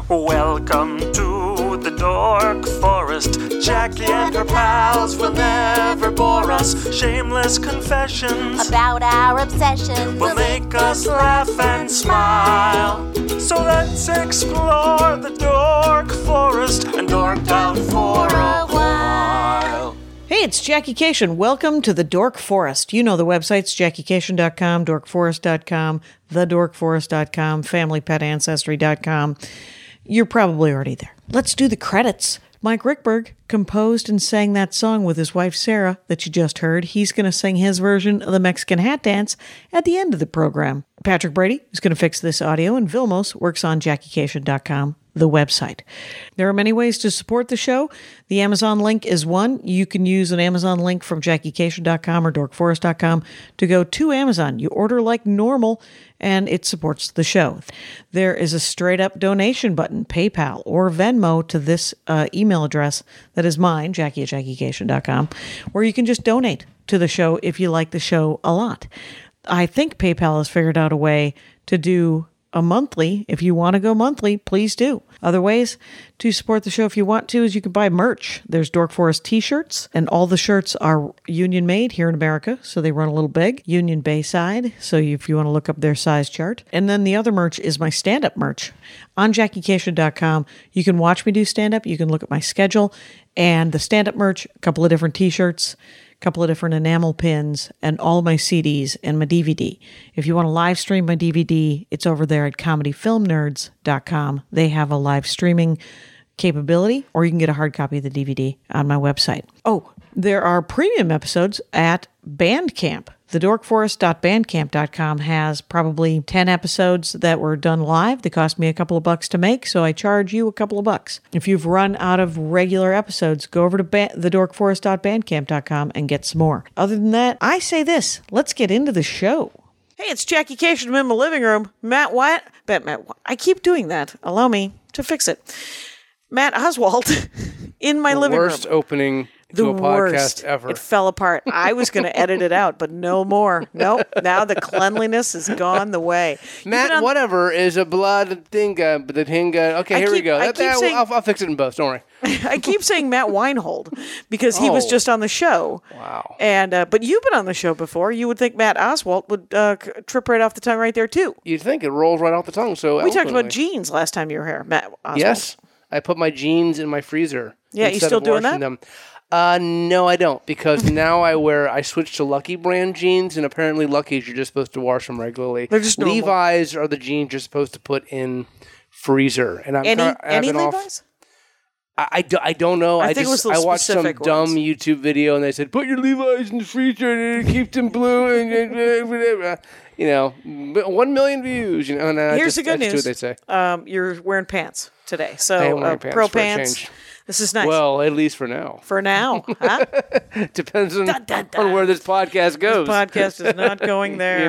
Welcome to the Dork Forest. Jackie and her pals will never bore us. Shameless confessions about our obsession will make us laugh and smile. So let's explore the Dork Forest and dork out for a while. Hey, it's Jackie Cation. Welcome to the Dork Forest. You know the websites, JackieCation.com, DorkForest.com, TheDorkForest.com, FamilyPetAncestry.com. You're probably already there. Let's do the credits. Mike Rickberg composed and sang that song with his wife Sarah that you just heard. He's going to sing his version of the Mexican Hat Dance at the end of the program. Patrick Brady is going to fix this audio, and Vilmos works on JackieCation.com, the website. There are many ways to support the show. The Amazon link is one. You can use an Amazon link from JackieCation.com or DorkForest.com to go to Amazon. You order like normal, and it supports the show. There is a straight-up donation button, PayPal or Venmo, to this email address that is mine, Jackie@JackieCation.com, where you can just donate to the show if you like the show a lot. I think PayPal has figured out a way to do a monthly. If you want to go monthly, please do. Other ways to support the show if you want to is you can buy merch. There's Dork Forest t-shirts, and all the shirts are union made here in America, so they run a little big. Union Bayside, so if you want to look up their size chart. And then the other merch is my stand-up merch. On JackieCation.com, you can watch me do stand-up, you can look at my schedule, and the stand-up merch, a couple of different t-shirts, couple of different enamel pins, and all my CDs and my DVD. If you want to live stream my DVD, it's over there at comedyfilmnerds.com. They have a live streaming capability, or you can get a hard copy of the DVD on my website. Oh, there are premium episodes at Bandcamp. TheDorkForest.bandcamp.com has probably 10 episodes that were done live. They cost me a couple of bucks to make, so I charge you a couple of bucks. If you've run out of regular episodes, go over to TheDorkForest.bandcamp.com and get some more. Other than that, I say this. Let's get into the show. Hey, it's Jackie Cation. I'm in my living room. Matt Wyatt. I keep doing that. Allow me to fix it. Matt Oswalt in my living room. Worst opening to a podcast ever. It fell apart. I was going to edit it out, but no more. Nope. Now the cleanliness has gone the way. Matt, whatever is a blood dinga, but the hinga. Okay, here we go. I'll fix it in both. Don't worry. I keep saying Matt Weinhold because he was just on the show. Wow. And but you've been on the show before. You would think Matt Oswalt would trip right off the tongue right there too. You'd think it rolls right off the tongue. So we talked about jeans last time you were here, Matt Oswalt. Yes, I put my jeans in my freezer. Yeah, you still doing that? Them. No, I don't, because now I switched to Lucky brand jeans, and apparently Lucky's you're just supposed to wash them regularly. They're just normal. Levi's are the jeans you're supposed to put in freezer. And any Levi's? I don't know. I watched some dumb YouTube video, and they said, put your Levi's in the freezer and keep them blue, and 1 million views. And here's the good news. That's what they say. You're wearing pants today. So I am wearing pants pro for a pants. change. This is nice. Well, at least for now. For now, huh? Depends on where this podcast goes. This podcast is not going there.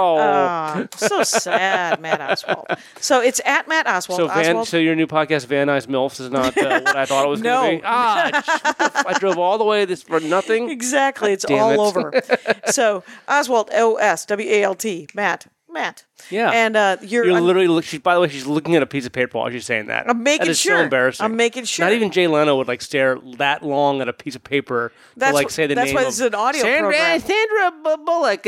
So sad, Matt Oswalt. So it's at Matt Oswalt. So your new podcast, Van Nuys MILFs, is not what I thought it was going to be? I drove all the way this for nothing? Exactly. It's all over. So Oswalt, O-S-W-A-L-T, Matt. Yeah. And you're literally, by the way, she's looking at a piece of paper while she's saying that. I'm making that is sure. So embarrassing. I'm making sure. Not even Jay Leno would stare that long at a piece of paper to say the name. That's why this is an audio program. Sandra Bullock,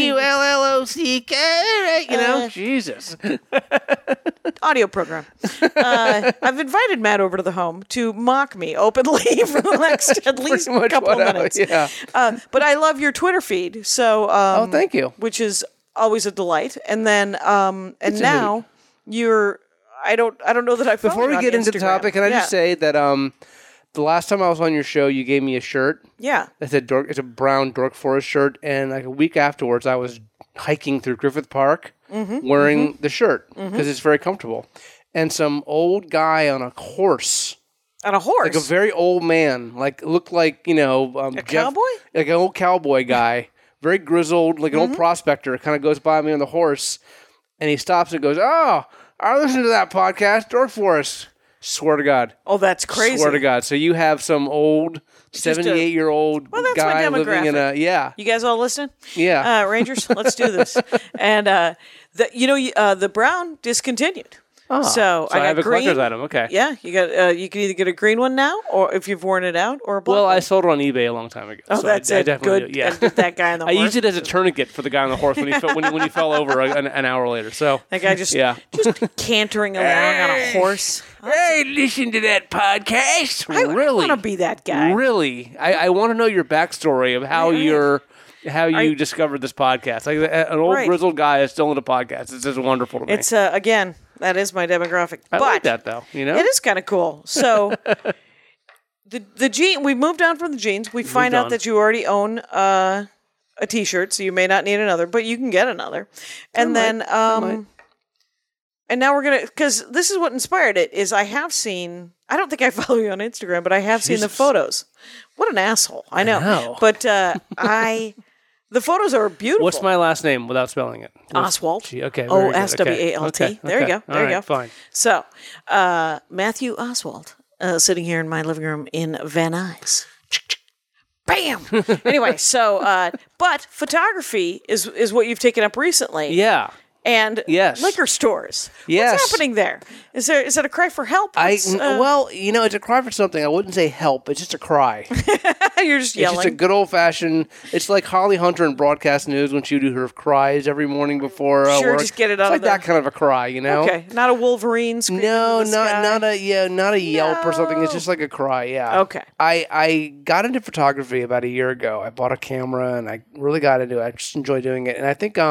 B-U-L-L-O-C-K. Jesus. Audio program. I've invited Matt over to the home to mock me openly for the next at least a couple of minutes. Yeah. But I love your Twitter feed. So thank you. Which is always a delight. And then now you're I don't know that I followed Before we get into the topic, can I just say that the last time I was on your show, you gave me a shirt. Yeah. That said it's a brown Dork Forest shirt, and a week afterwards I was hiking through Griffith Park wearing the shirt because it's very comfortable. And some old guy on a horse. On a horse? Like a very old man. Looked like, a cowboy? Like an old cowboy guy. Very grizzled, like an old prospector, kind of goes by me on the horse, and he stops and goes, "Oh, I listened to that podcast, Dork Forest." Swear to God. Oh, that's crazy. Swear to God. So you have some old 78-year-old guy living in a... Yeah. You guys all listening? Yeah. Rangers, let's do this. And, the Brown discontinued. Oh, So I got have a green. collector's item. Okay. Yeah, you got. You can either get a green one now, or if you've worn it out, or a black Well, one. I sold it on eBay a long time ago. Oh, so that's I it. definitely Good. do, yeah. And get that guy on the I horse. used it as a tourniquet for the guy on the horse when he fell over an hour later. So That guy just cantering along on a horse. Hey, listen to that podcast. I Really? want to be that guy. Really? I want to know your backstory of how you discovered this podcast. Like an old grizzled guy is still into podcasts. It's just wonderful to me. It's again, that is my demographic. I but like that though. You know, it is kind of cool. So the jean, we moved on from the jeans. We find out that you already own a T-shirt, so you may not need another, but you can get another. And then and now we're gonna, because this is what inspired it. Is I have seen. I don't think I follow you on Instagram, but I have seen the photos. What an asshole! I know. But the photos are beautiful. What's my last name without spelling it? Oswalt. Okay. Oswalt. Okay. There you go. There you go. Fine. So, Matthew Oswalt, sitting here in my living room in Van Nuys. Bam! Anyway, so, but photography is what you've taken up recently. Yeah. And liquor stores. Yes. What's happening there? Is it a cry for help? Well, it's a cry for something. I wouldn't say help. It's just a cry. You're just yelling. It's just a good old fashioned. It's like Holly Hunter in broadcast news when she would do her cries every morning before work. Just get it out. It's like that kind of a cry, Okay, not a Wolverine scream. No, not a yelp or something. It's just like a cry. Yeah. Okay. I got into photography about a year ago. I bought a camera and I really got into it. I just enjoy doing it. And I think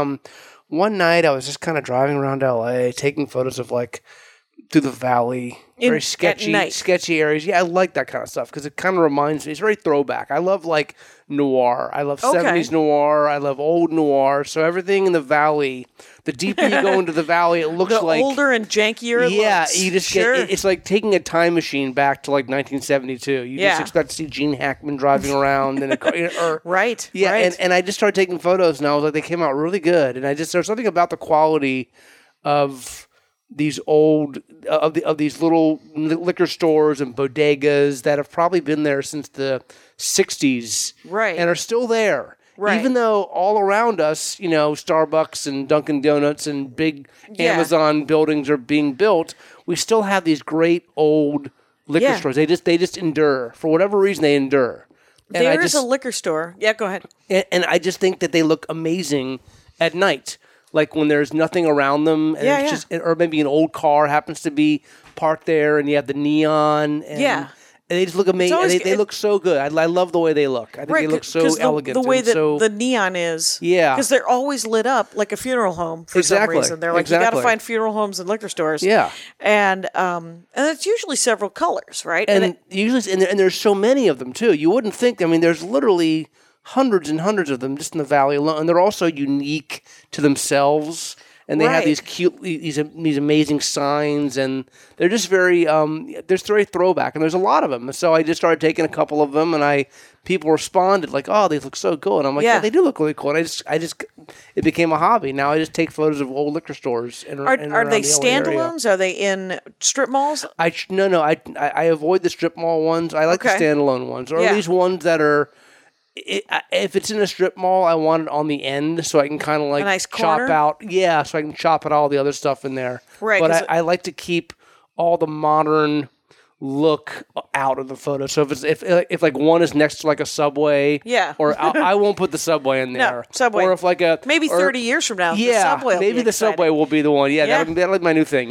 one night I was just kind of driving around LA, taking photos of like through the valley, very sketchy areas. Yeah, I like that kind of stuff because it kind of reminds me. It's very throwback. I love like noir. I love 70s noir. I love old noir. So everything in the valley, the deeper you go into the valley, it looks like older and jankier. Yeah, looks. you just get. It's like taking a time machine back to like 1972. You just expect to see Gene Hackman driving around in a car. Right. Yeah, right. And I just started taking photos, and I was like, they came out really good. And there's something about the quality of these old of these little liquor stores and bodegas that have probably been there since the 60s, right, and are still there. Right. Even though all around us, Starbucks and Dunkin' Donuts and big Amazon buildings are being built, we still have these great old liquor stores. They just endure. For whatever reason, they endure. And there is a liquor store. Yeah, go ahead. And I just think that they look amazing at night. Like when there's nothing around them, and it's just, or maybe an old car happens to be parked there, and you have the neon. And they just look amazing. They look so good. I love the way they look. I think they look so elegant. The way that the neon is. Yeah. Because they're always lit up like a funeral home for some reason. They're like, you got to find funeral homes and liquor stores. Yeah. And it's usually several colors, right? And there's so many of them, too. You wouldn't think, there's literally hundreds and hundreds of them just in the valley alone. And they're also unique to themselves. And they have these cute, these amazing signs, and they're just very, there's very throwback, and there's a lot of them. So I just started taking a couple of them, and people responded like, "Oh, they look so cool," and I'm like, "Yeah, they do look really cool." And it became a hobby. Now I just take photos of old liquor stores. Are they standalones? Are they in strip malls? No. I avoid the strip mall ones. I like the standalone ones, or at least ones that are. If it's in a strip mall, I want it on the end so I can kind of like chop out. Yeah, so I can chop out all the other stuff in there. Right. But I like to keep all the modern look out of the photo. So if like one is next to like a Subway, or I won't put the Subway in there. No, Subway. Or if like maybe 30 years from now, the Subway maybe the Subway will be the one. Yeah, that'll be like my new thing.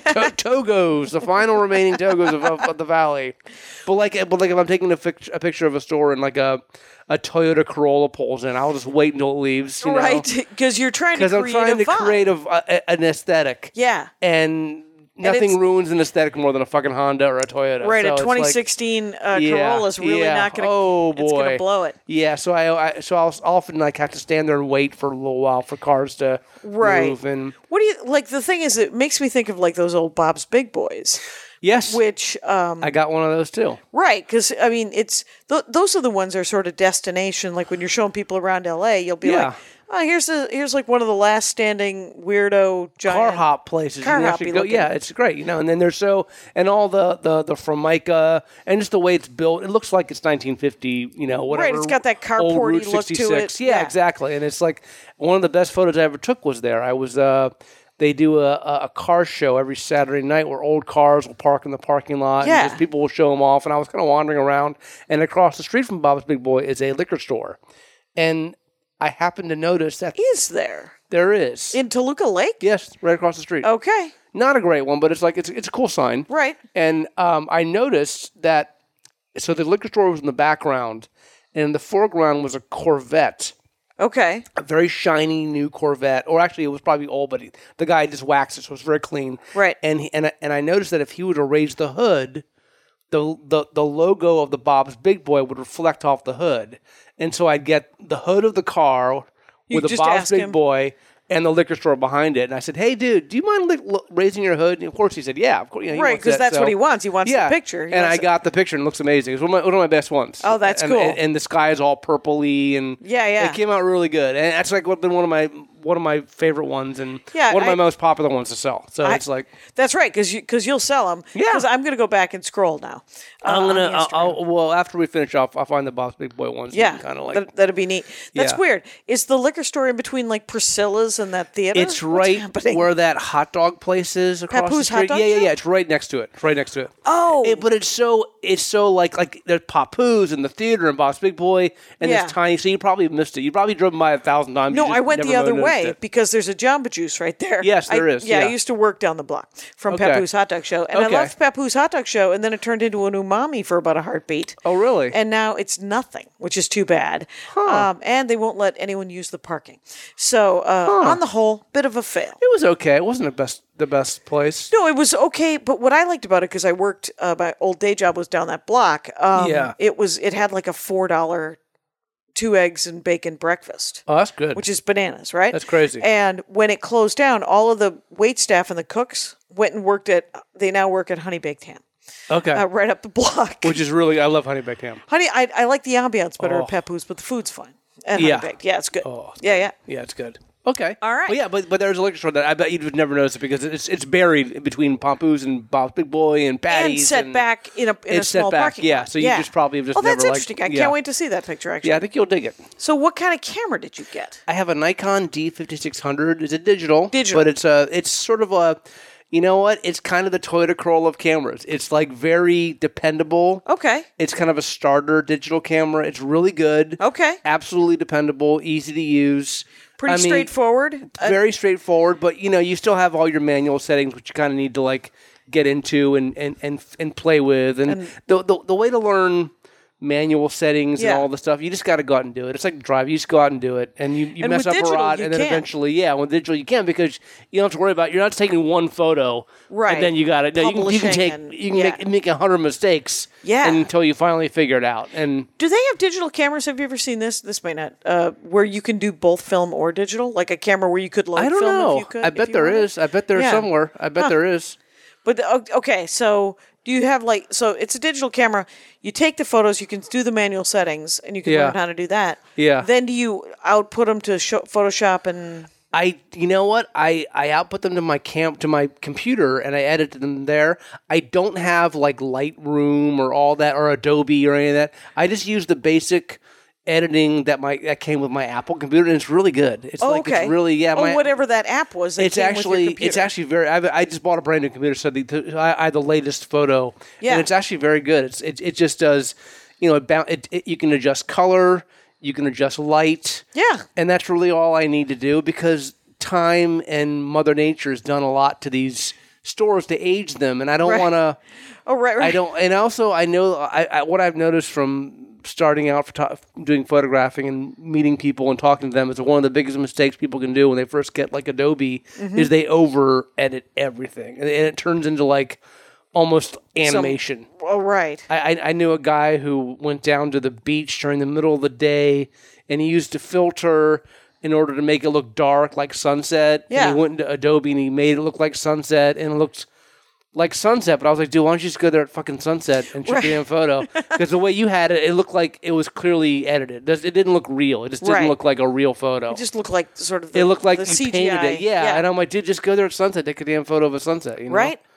Togos, the final remaining Togos of the valley. But like if I'm taking a picture of a store and like a Toyota Corolla pulls in, I'll just wait until it leaves. Right, because you're trying to create an aesthetic. Yeah, and nothing ruins an aesthetic more than a fucking Honda or a Toyota. Right, so a 2016 Corolla is really not going to. Oh boy, it's going to blow it. Yeah, so I'll often have to stand there and wait for a little while for cars to move. And what do you like? The thing is, it makes me think of like those old Bob's Big Boys. Yes, which I got one of those too. Right, because it's those are the ones that are sort of destination. Like when you're showing people around LA, you'll be like, "Oh, here's like one of the last standing weirdo giant car hop places." Yeah, it's great, And then there's all the Formica and just the way it's built. It looks like it's 1950, whatever. Right, it's got that carporty look to it. Yeah, exactly. And it's like one of the best photos I ever took was there. I was They do a car show every Saturday night where old cars will park in the parking lot. Yeah. And just people will show them off. And I was kind of wandering around. And across the street from Bob's Big Boy is a liquor store. And I happened to notice that Is there? there is. In Toluca Lake? Yes, right across the street. Okay. Not a great one, but it's a cool sign. Right. And I noticed that, so the liquor store was in the background, and in the foreground was a Corvette. Okay. A very shiny new Corvette, or actually it was probably old, but the guy just waxed it, so it was very clean. Right. And I noticed that if he were to raise the hood, the logo of the Bob's Big Boy would reflect off the hood, and so I'd get the hood of the car with the just Bob's ask Big him. Boy and the liquor store behind it. And I said, "Hey, dude, do you mind raising your hood?" And of course, he said, "Yeah, of course." He Right, wants because that, that's so- what he wants. He wants Yeah, the picture. He and I wants got the picture, and it looks amazing. It's one of my best ones. Oh, that's And- cool. And the sky is all purpley, and Yeah. it came out really good. And that's like been one of my favorite ones, and Yeah, one of my most popular ones to sell. So it's like That's right, because you'll sell them. Yeah. Because I'm going to go back and scroll now. I'm on gonna. the Instagram. Well, after we finish off, I'll find the Bob's Big Boy ones. Yeah, kind of like. that'd be neat. That's Yeah. weird. Is the liquor store in between like Priscilla's and that theater? It's What's right happening? where that hot dog place is across Papoose the Hot street. Dog Yeah. Shop? It's right next to it. It's right next to it. Oh. But it's so like there's Papoose in the theater and Bob's Big Boy and Yeah. it's tiny. So you probably missed it. You probably drove by 1,000 times. No, You just I went the never other noticed way it. because there's a Jamba Juice right there. Yes, there is, Yeah, I yeah. used to work down the block from Okay. Papoose Hot Dog Show. And Okay. I left Papoose Hot Dog Show, and then it turned into an umami for about a heartbeat. Oh, really? And now it's nothing, which is too bad. And they won't let anyone use the parking. So, on the whole, bit of a fail. It was okay. It wasn't the best place. No, it was okay, but what I liked about it, because I worked, my old day job was down that block. Yeah. It had like a $4 2 eggs and bacon breakfast, Oh, that's good. which is bananas, right? That's crazy. And when it closed down, all of the wait staff and the cooks went and they now work at Honey Baked Ham, okay. right up the block. Which is really, I love Honey Baked Ham. I like the ambiance better Oh. at Papoose, but the food's fine. And Yeah. Honey Baked. Yeah, it's good. Oh, it's yeah. Yeah, it's good. Okay. All right. Well, yeah, but there's a liquor store that I bet you would never notice it because it's buried between Papoose and Bob's Big Boy and Patty's. And set back in a it's small set back, parking yeah. lot. So you just probably have just Oh, never that's interesting. I yeah. can't wait to see that picture, actually. Yeah, I think you'll dig it. So what kind of camera did you get? I have a Nikon D5600. It's a digital. Digital. But it's sort of a, you know what? It's kind of the Toyota Corolla of cameras. It's like very dependable. Okay. It's kind of a starter digital camera. It's really good. Okay. Absolutely dependable, easy to use. Pretty straightforward. Very straightforward, but you still have all your manual settings, which you kind of need to like get into and play with. And the way to learn manual settings Yeah. and all the stuff, you just got to go out and do it. It's like drive. You just go out and do it, and you And mess with up a digital, lot, you and then can. eventually, with digital you can because you don't have to worry about. You're not taking one photo, Right. And then you got it. You can Publishing take and- you can yeah. make 100 mistakes, Yeah. until you finally figure it out. And Do they have digital cameras? Have you ever seen this? This might not. Where you can do both film or digital, like a camera where you could load I don't film know. if you could. I if bet you there wanted? is. I bet there's Yeah. somewhere. I bet there is. But okay, so do you have so it's a digital camera. You take the photos, you can do the manual settings, and you can Yeah. learn how to do that. Yeah. Then do you output them to Photoshop and? You know what? I output them to my computer and I edit them there. I don't have like Lightroom or all that or Adobe or any of that. I just use the basic editing that came with my Apple computer, and it's really good. It's Okay. it's really whatever that app was. That It's came with your actually computer. very. I just bought a brand new computer, so I have the latest photo. Yeah. and it's actually very good. It just does. You can adjust color, you can adjust light. Yeah. And that's really all I need to do because time and Mother Nature has done a lot to these stores to age them, and I don't Right. want to. Oh right. I don't, and also I know what I've noticed from starting out doing photographing and meeting people and talking to them is one of the biggest mistakes people can do when they first get like Adobe is they over edit everything, and it turns into like almost animation. Oh right. I knew a guy who went down to the beach during the middle of the day, and he used a filter in order to make it look dark like sunset. Yeah. And he went into Adobe and he made it look like sunset, and it looked like sunset. But I was like, dude, why don't you just go there at fucking sunset and shoot the damn photo? Because the way you had it, it looked like it was clearly edited. It didn't look real. It just didn't Right. look like a real photo. It just looked like sort of. It looked like the you CGI. painted it. Yeah. And I'm like, dude, just go there at sunset, take a damn photo of a sunset. You know? Right.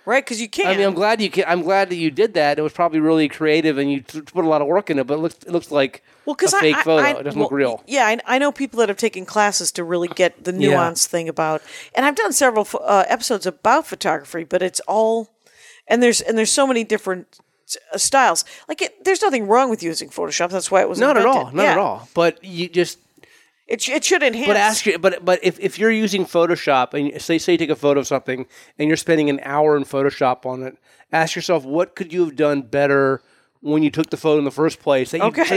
Right, because you can. I mean, I'm glad that you did that. It was probably really creative, and you put a lot of work in it. But it looks like a fake photo. It doesn't look real. Yeah, I know people that have taken classes to really get the nuance thing about. And I've done several episodes about photography, but it's all, and there's so many different styles. Like there's nothing wrong with using Photoshop. That's why it was not invented. Not at all. But you just. It should enhance. But if you're using Photoshop and say you take a photo of something and you're spending an hour in Photoshop on it, ask yourself what could you have done better when you took the photo in the first place?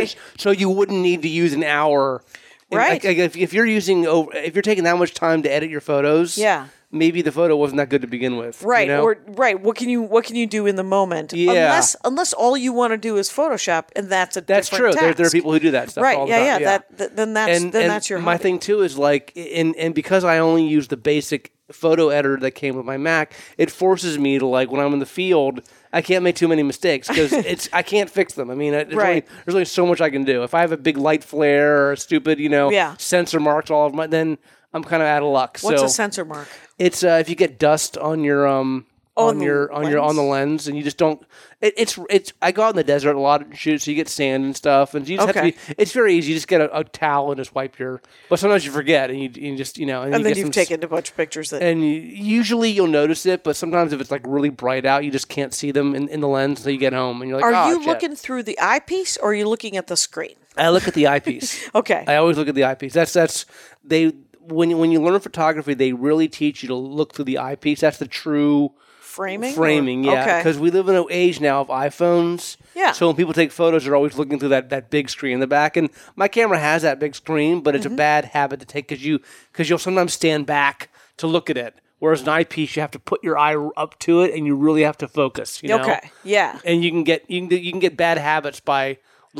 So you wouldn't need to use an hour. Right. Like if you're taking that much time to edit your photos, maybe the photo wasn't that good to begin with. Right. You know? Or what can you do in the moment? Yeah. Unless all you want to do is Photoshop, and that's true. task. There are people who do that stuff. Right. All the time. Yeah. Then that's your my hobby. thing too is like, and because I only use the basic photo editor that came with my Mac, it forces me to, like, when I'm in the field, I can't make too many mistakes because I can't fix them. I mean, there's only so much I can do. If I have a big light flare or stupid, sensor marks all of my, then I'm kind of out of luck. What's a sensor mark? It's if you get dust on your on the lens, and you just don't. It's I go out in the desert a lot and shoot, so you get sand and stuff, and you just have to be. It's very easy. You just get a towel and just wipe your. But sometimes you forget, and you just and then you've taken a bunch of pictures. Usually you'll notice it, but sometimes if it's like really bright out, you just can't see them in the lens until you get home, and you're like, Are you looking through the eyepiece, or are you looking at the screen? I look at the eyepiece. Okay. I always look at the eyepiece. That's they. When you learn photography, they really teach you to look through the eyepiece. That's the true framing. Yeah, because we live in an age now of iPhones. Yeah. So when people take photos, they're always looking through that big screen in the back. And my camera has that big screen, but it's a bad habit to take because you'll sometimes stand back to look at it. Whereas an eyepiece, you have to put your eye up to it, and you really have to focus. You know? Okay. Yeah. And you can get bad habits by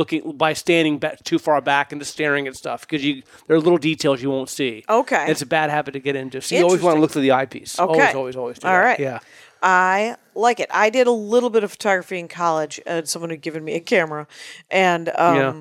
standing too far back and just staring at stuff because there are little details you won't see. Okay. And it's a bad habit to get into. So you always want to look through the eyepiece. Okay. Always do All that. right. Yeah. I like it. I did a little bit of photography in college. Someone had given me a camera, and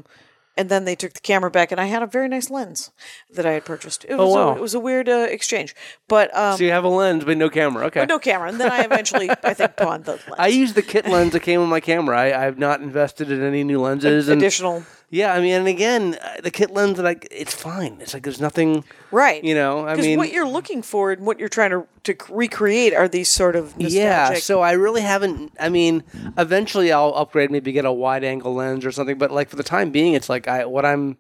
then they took the camera back, and I had a very nice lens that I had purchased. It was a weird exchange. But so you have a lens, but no camera. Okay. But no camera. And then I eventually, I think, pawned the lens. I use the kit lens that came with my camera. I've not invested in any new lenses. Additional. Yeah, I mean, and again, the kit lens, it's fine. It's like there's nothing. Right. Because what you're looking for and what you're trying to recreate are these sort of nostalgic. Yeah, so I really haven't. I mean, eventually I'll upgrade, maybe get a wide angle lens or something. But like for the time being, it's like what I'm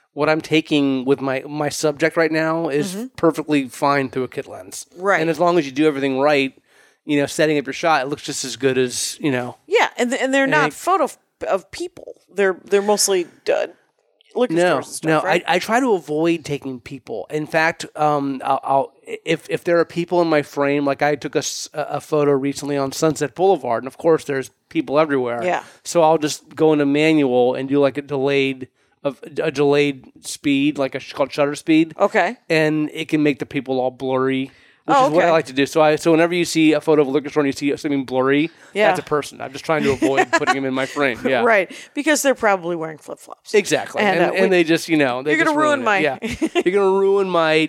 taking with my subject right now is perfectly fine through a kit lens. Right. And as long as you do everything right, setting up your shot, it looks just as good as Yeah, and they're not photo of people. They're mostly liquor stores and stuff, right? I try to avoid taking people. In fact, I'll if there are people in my frame, like I took a photo recently on Sunset Boulevard, and of course there's people everywhere. Yeah. So I'll just go into manual and do like a delayed speed, like called shutter speed. Okay. And it can make the people all blurry. Which is what I like to do. So whenever you see a photo of a liquor store and you see something blurry, that's a person. I'm just trying to avoid putting them in my frame. Yeah. Right. Because they're probably wearing flip-flops. Exactly. And they just, you're going to ruin my... Yeah. You're going to ruin my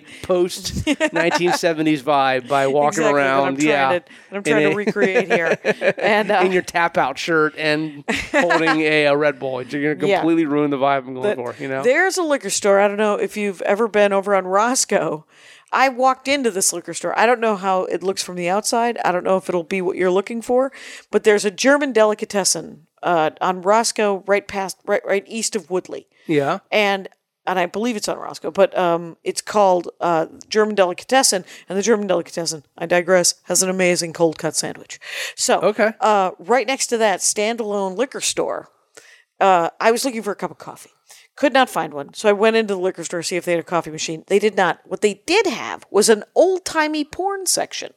post-1970s vibe by walking around. I'm trying to recreate here. And in your tap-out shirt and holding a Red Bull. You're going to completely ruin the vibe I'm going for, There's a liquor store. I don't know if you've ever been over on Roscoe. I walked into this liquor store. I don't know how it looks from the outside. I don't know if it'll be what you're looking for, but there's a German delicatessen on Roscoe, right east of Woodley. Yeah, and I believe it's on Roscoe, but it's called German Delicatessen, and the German Delicatessen, I digress, has an amazing cold cut sandwich. So, right next to that standalone liquor store, I was looking for a cup of coffee. Could not find one. So I went into the liquor store to see if they had a coffee machine. They did not. What they did have was an old-timey porn section.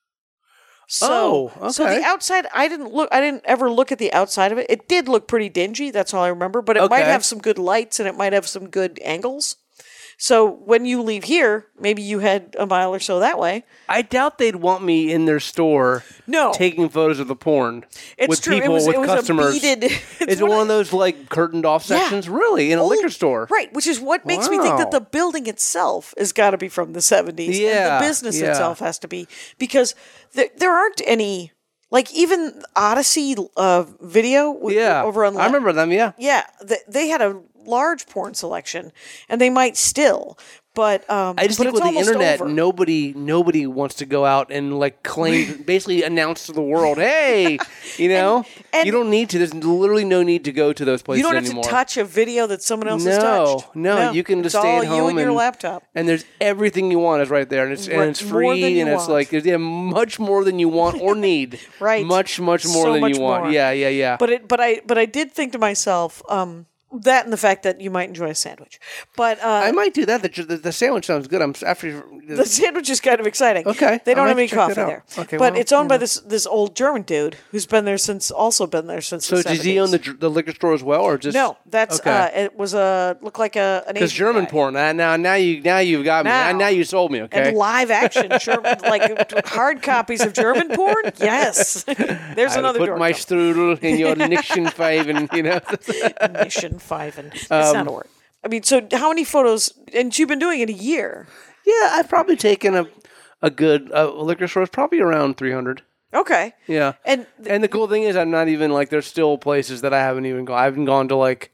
So the outside, I didn't ever look at the outside of it. It did look pretty dingy. That's all I remember. But it might have some good lights and it might have some good angles. So when you leave here, maybe you head a mile or so that way. I doubt they'd want me in their store taking photos of the porn with true. people, with customers. Is it one of those like curtained off sections? Really? In a liquor store? Right, which is what makes me think that the building itself has got to be from the 70s. Yeah. And the business itself has to be. Because there aren't any Like even Odyssey video over on I remember them, yeah. Yeah, they had a large porn selection, and they might still. But I just think with the internet, nobody wants to go out and like claim, basically announce to the world, "Hey, you know, you don't need to. There's literally no need to go to those places anymore. You don't have to touch a video that someone else has touched. No, you can just stay at home you and your laptop, and there's everything you want is right there, and it's free, and it's like much more than you want or need. Right, much more than you want. Yeah. But I did think to myself. That and the fact that you might enjoy a sandwich, but I might do that. The sandwich sounds good. The sandwich is kind of exciting. Okay, they don't have any coffee there. Okay, but it's owned by this old German dude who's been there since. So does he own the liquor store as well, or just no? That's it was looked like an Asian because German guy. Porn. Now you've got me. Now you sold me. Okay, and live action, like hard copies of German porn. Yes, there's another. Put my strudel in your Nixon 5, and Nixon 5, and it's not a word. I mean, so how many photos? And you've been doing it a year. Yeah, I've probably taken a good liquor store. It's probably around 300. Okay. Yeah. And the cool thing is, I'm not even like. There's still places that I haven't even gone. I haven't gone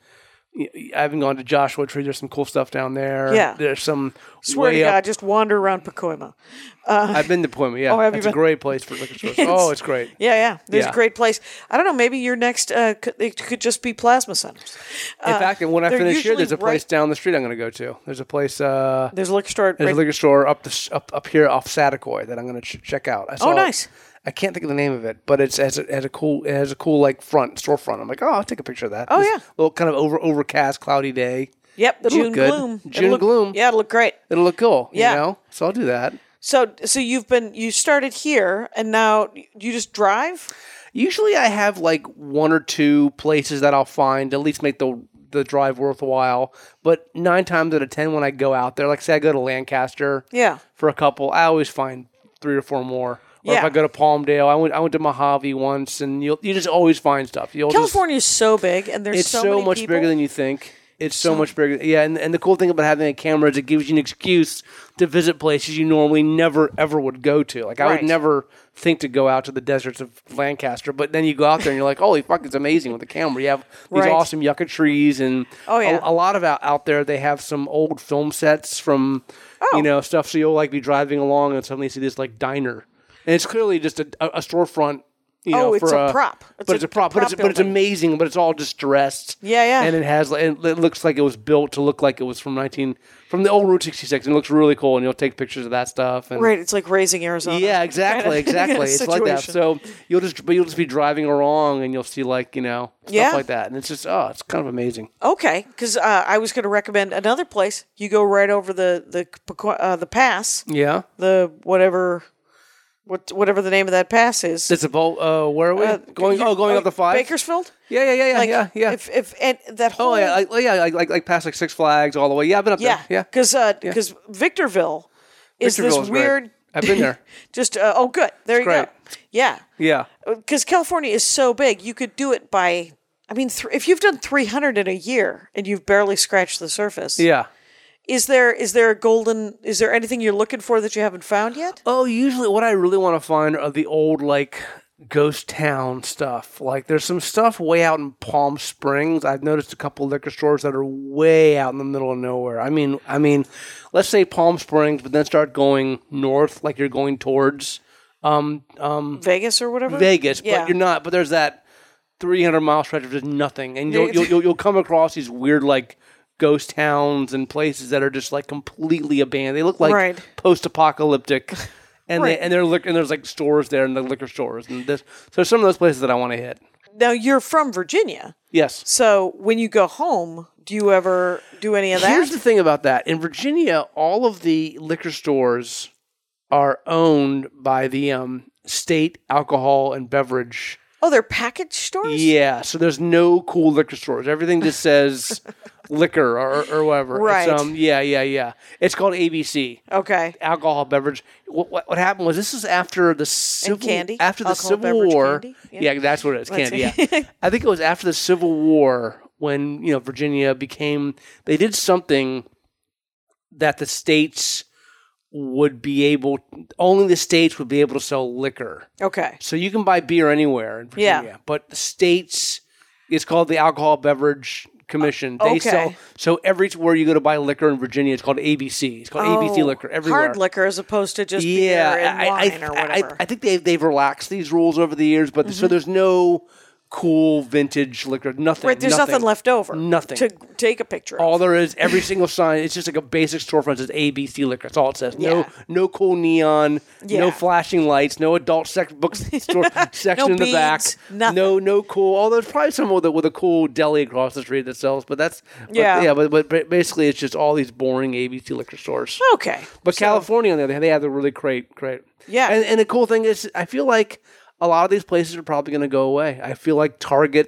to Joshua Tree. There's some cool stuff down there. Yeah. There's some. Swear to God, just wander around Pacoima. I've been to Pacoima. Yeah. Have you it's been? a great place for liquor stores. It's great. Yeah. There's a great place. I don't know. Maybe your next it could just be plasma centers. In fact, when I finish here, there's a place down the street I'm going to go to. There's a place. There's a liquor store. There's a liquor store up here off Saticoy that I'm going to check out. Nice. I can't think of the name of it, but it has a cool like storefront. I'm like, I'll take a picture of that. Oh, yeah. Little kind of overcast, cloudy day. Yep, It'll June look good. gloom. June gloom. Yeah, it'll look great. It'll look cool. Yeah. You know? So I'll do that. So you started here, and now you just drive? Usually I have like one or two places that I'll find to at least make the drive worthwhile. But 9 times out of 10 when I go out there, like say I go to Lancaster for a couple, I always find 3 or 4 more. Or if I go to Palmdale, I went to Mojave once, and you just always find stuff. California is so big, and there's so many much people. Bigger than you think. It's so much bigger. Yeah, and the cool thing about having a camera is it gives you an excuse to visit places you normally never, ever would go to. Like, I would never think to go out to the deserts of Lancaster, but then you go out there and you're like, holy fuck, it's amazing with the camera. You have these awesome yucca trees, and a lot of out there, they have some old film sets from, stuff. So you'll like be driving along and suddenly see this like diner. And it's clearly just a storefront. It's a prop. It's a prop, but it's amazing. But it's all distressed. Yeah. And it looks like it was built to look like it was from the old Route 66, and it looks really cool. And you'll take pictures of that stuff. And it's like Raising Arizona. Yeah, exactly. It's like that. So you'll just be driving along, and you'll see stuff like that, and it's just it's kind of amazing. Okay, because I was going to recommend another place. You go right over the pass. Yeah. The whatever the name of that pass is. It's a boat. Where are we going? Going up the 5. Bakersfield. Yeah. If and that whole. Like past like Six Flags all the way. Yeah, I've been up there. Yeah, because Victorville is this weird. Great. I've been there. Just good. There you go. Yeah. Because California is so big, you could do it by. I mean, if you've done 300 in a year and you've barely scratched the surface. Yeah. Is there anything you're looking for that you haven't found yet? Oh, usually what I really want to find are the old, like, ghost town stuff. Like, there's some stuff way out in Palm Springs. I've noticed a couple liquor stores that are way out in the middle of nowhere. I mean, let's say Palm Springs, but then start going north, like you're going towards Vegas or whatever? Vegas, but you're not. But there's that 300-mile stretch of just nothing. And you'll come across these weird, like, ghost towns and places that are just like completely abandoned. They look like post-apocalyptic, and there's like stores there and the liquor stores, and so some of those places that I want to hit. Now you're from Virginia, yes. So when you go home, do you ever do any of that? Here's the thing about that: in Virginia, all of the liquor stores are owned by the state alcohol and beverage. Oh, they're package stores? Yeah, so there's no cool liquor stores. Everything just says liquor or whatever. Right. It's, It's called ABC. Okay. Alcohol beverage. What happened was this is after the Civil candy? After the Alcohol, Civil War. candy? Yeah, that's what it is. Candy. Yeah. I think it was after the Civil War when Virginia became. They did something that the states would be able, only the states would be able to sell liquor. Okay. So you can buy beer anywhere in Virginia. Yeah. But the states, it's called the Alcohol Beverage Commission. They okay. sell, so everywhere you go to buy liquor in Virginia, it's called ABC. It's called ABC liquor everywhere. Hard liquor as opposed to just beer and wine or whatever. I think they've relaxed these rules over the years, but so there's no cool vintage liquor, nothing. Right, there's nothing left over. Nothing. To take a picture of. All there is, every single sign, it's just like a basic storefront says ABC liquor. That's all it says. Yeah. No cool neon, Yeah. no flashing lights, no adult bookstore section in the back. Nothing. No cool. Although there's probably someone with a cool deli across the street that sells, but that's but basically it's just all these boring ABC liquor stores. Okay. But California, on the other hand, they have the really great. Yeah. And the cool thing is, I feel like a lot of these places are probably going to go away. I feel like Target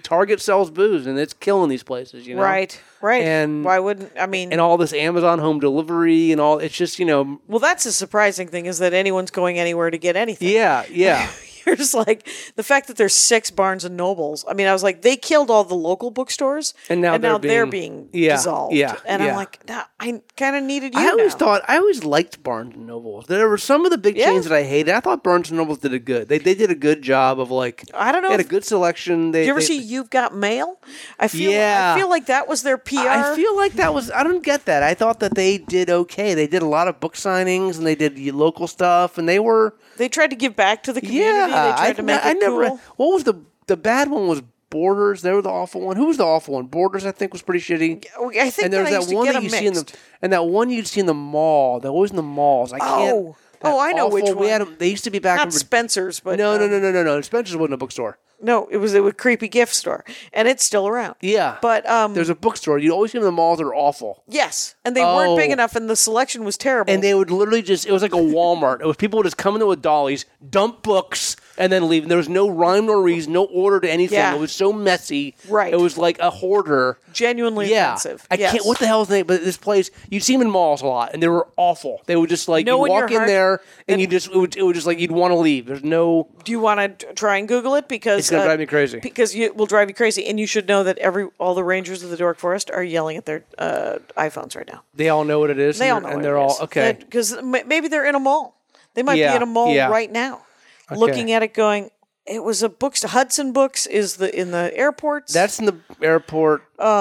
sells booze, and it's killing these places, you know? Right. And why wouldn't, I mean... And all this Amazon home delivery and all, it's just, Well, that's the surprising thing, is that anyone's going anywhere to get anything. Yeah. You're just like, the fact that there's 6 Barnes and Nobles. I mean, I was like, they killed all the local bookstores, and now they're being dissolved. And I'm like, nah, I kind of needed you. I always liked Barnes and Nobles. There were some of the big chains that I hated. I thought Barnes and Nobles did a good. They did a good job of like. I don't know. They had a good selection. Did you ever see You've Got Mail? I feel like that was their PR. I feel like that was. I don't get that. I thought that they did okay. They did a lot of book signings and they did local stuff, and they were. They tried to give back to the community. They tried to make it cool. What was the bad one? Was Borders? They were the awful one. Who was the awful one? Borders, I think, was pretty shitty. I think. And there was that one that you see in the, and that one you'd see in the mall. They're always in the malls. I can't. I know which one. We had them. They used to be back. Not Spencer's, but no. Spencer's wasn't a bookstore. No, it was a creepy gift store, and it's still around. Yeah, but there's a bookstore. You always see them in the malls that are awful. Yes, and they weren't big enough, and the selection was terrible. And they would literally it was like a Walmart. It was people would just come in there with dollies, dump books, and then leave. And there was no rhyme nor reason, no order to anything. Yeah. It was so messy. Right. It was like a hoarder. Genuinely offensive. I can't. What the hell is the name? But this place, you'd see them in malls a lot, and they were awful. They would just like you walk in there, and it would just like you'd want to leave. There's no. Do you want to try and Google it because it's gonna drive me crazy? Because it will drive you crazy, and you should know that all the Rangers of the Dork Forest are yelling at their iPhones right now. They all know what it is. They all know, and they're all okay. Because maybe they're in a mall. They might be in a mall right now, looking at it, going. It was a books. Hudson Books is in the airports. That's in the airport.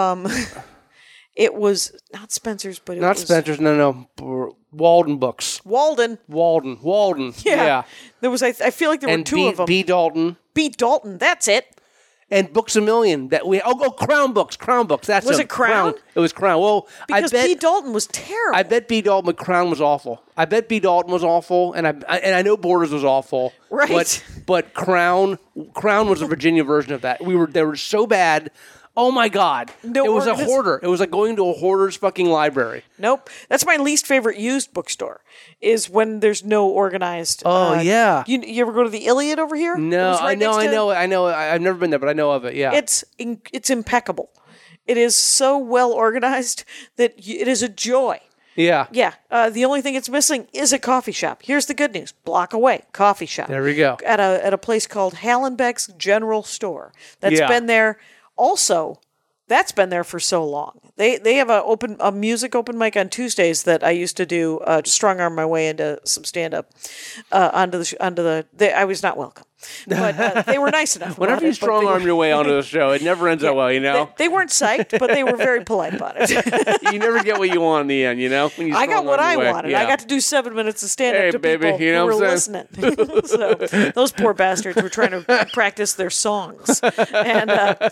It was not Spencer's, but not Spencer's. No. Walden Books. Walden. Yeah. There was. I feel like there were 2 of them. B. Dalton. B. Dalton. That's it. And Books A Million that we Crown Books. That's it. Crown? It was Crown. Well, because B. Dalton was terrible. I bet B. Dalton, but Crown was awful. I bet B. Dalton was awful, and I know Borders was awful. Right. But Crown was a Virginia version of that. They were so bad. Oh my God! It was a hoarder. It was like going to a hoarder's fucking library. Nope. That's my least favorite used bookstore. Is when there's no organized. Oh yeah. You ever go to the Iliad over here? No, right I know. I've never been there, but I know of it. Yeah. It's impeccable. It is so well organized that it is a joy. Yeah. Yeah. The only thing it's missing is a coffee shop. Here's the good news. Block away. Coffee shop. There we go. At a place called Hallenbeck's General Store. That's been there. Also, that's been there for so long. They have a music open mic on Tuesdays that I used to do. Strong arm my way into some stand up. I was not welcome, but they were nice enough. Whenever you strong arm your way onto the show, it never ends out well. You know, they weren't psyched, but they were very polite about it. You never get what you want in the end. You know, when you I got what I wanted. Yeah. I got to do 7 minutes of stand up to baby, people who were listening. So those poor bastards were trying to practice their songs and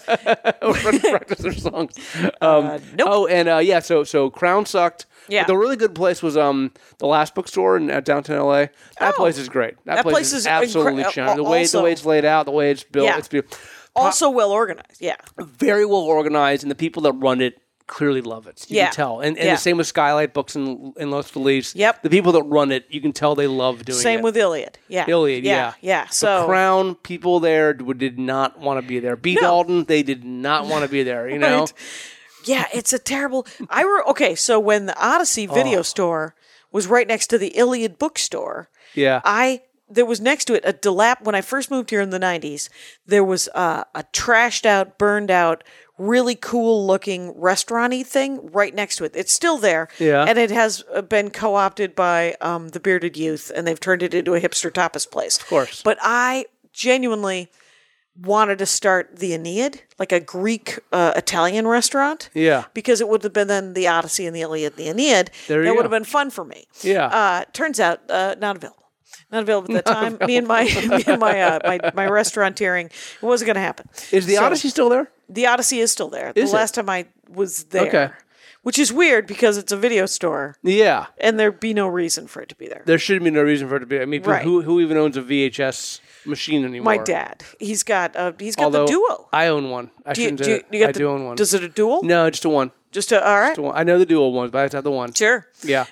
practice their songs. Nope. Oh, and so Crown sucked. Yeah. But the really good place was the Last Bookstore in downtown LA. That place is great. That place is absolutely charming. The way it's laid out, the way it's built, it's beautiful. Also well organized. Yeah. Very well organized, and the people that run it clearly love it. You can tell. And the same with Skylight Books in Los Feliz. Yep. The people that run it, you can tell they love doing it. Same with Iliad. Yeah. Iliad, yeah. Yeah. So the Crown people there did not want to be there. B. Dalton, they did not want to be there, you know? Right. Yeah, it's a terrible... so when the Odyssey video store was right next to the Iliad bookstore, I there was next to it when I first moved here in the 90s, there was a trashed out, burned out, really cool looking restaurant-y thing right next to it. It's still there. Yeah. And it has been co-opted by the Bearded Youth, and they've turned it into a hipster tapas place. Of course. But I genuinely wanted to start the Aeneid, like a Greek Italian restaurant. Yeah. Because it would have been then the Odyssey and the Iliad and the Aeneid. There you that go. would have been fun for me. Yeah. Turns out, not available. Not available at the time. Me and my restauranteering, it wasn't going to happen. Is the Odyssey still there? The Odyssey is still there. Is the it? last time I was there. Okay. Which is weird because it's a video store Yeah. and there'd be no reason for it to be there. There should be no reason for it to be. I mean, Right. who even owns a VHS machine anymore? My dad. He's got Although the Duo. I own one. I shouldn't say you get I do own one. Does it a Dual? No, just a one. All right. Just a one. I know the dual ones, but I have to have the one. Sure. Yeah.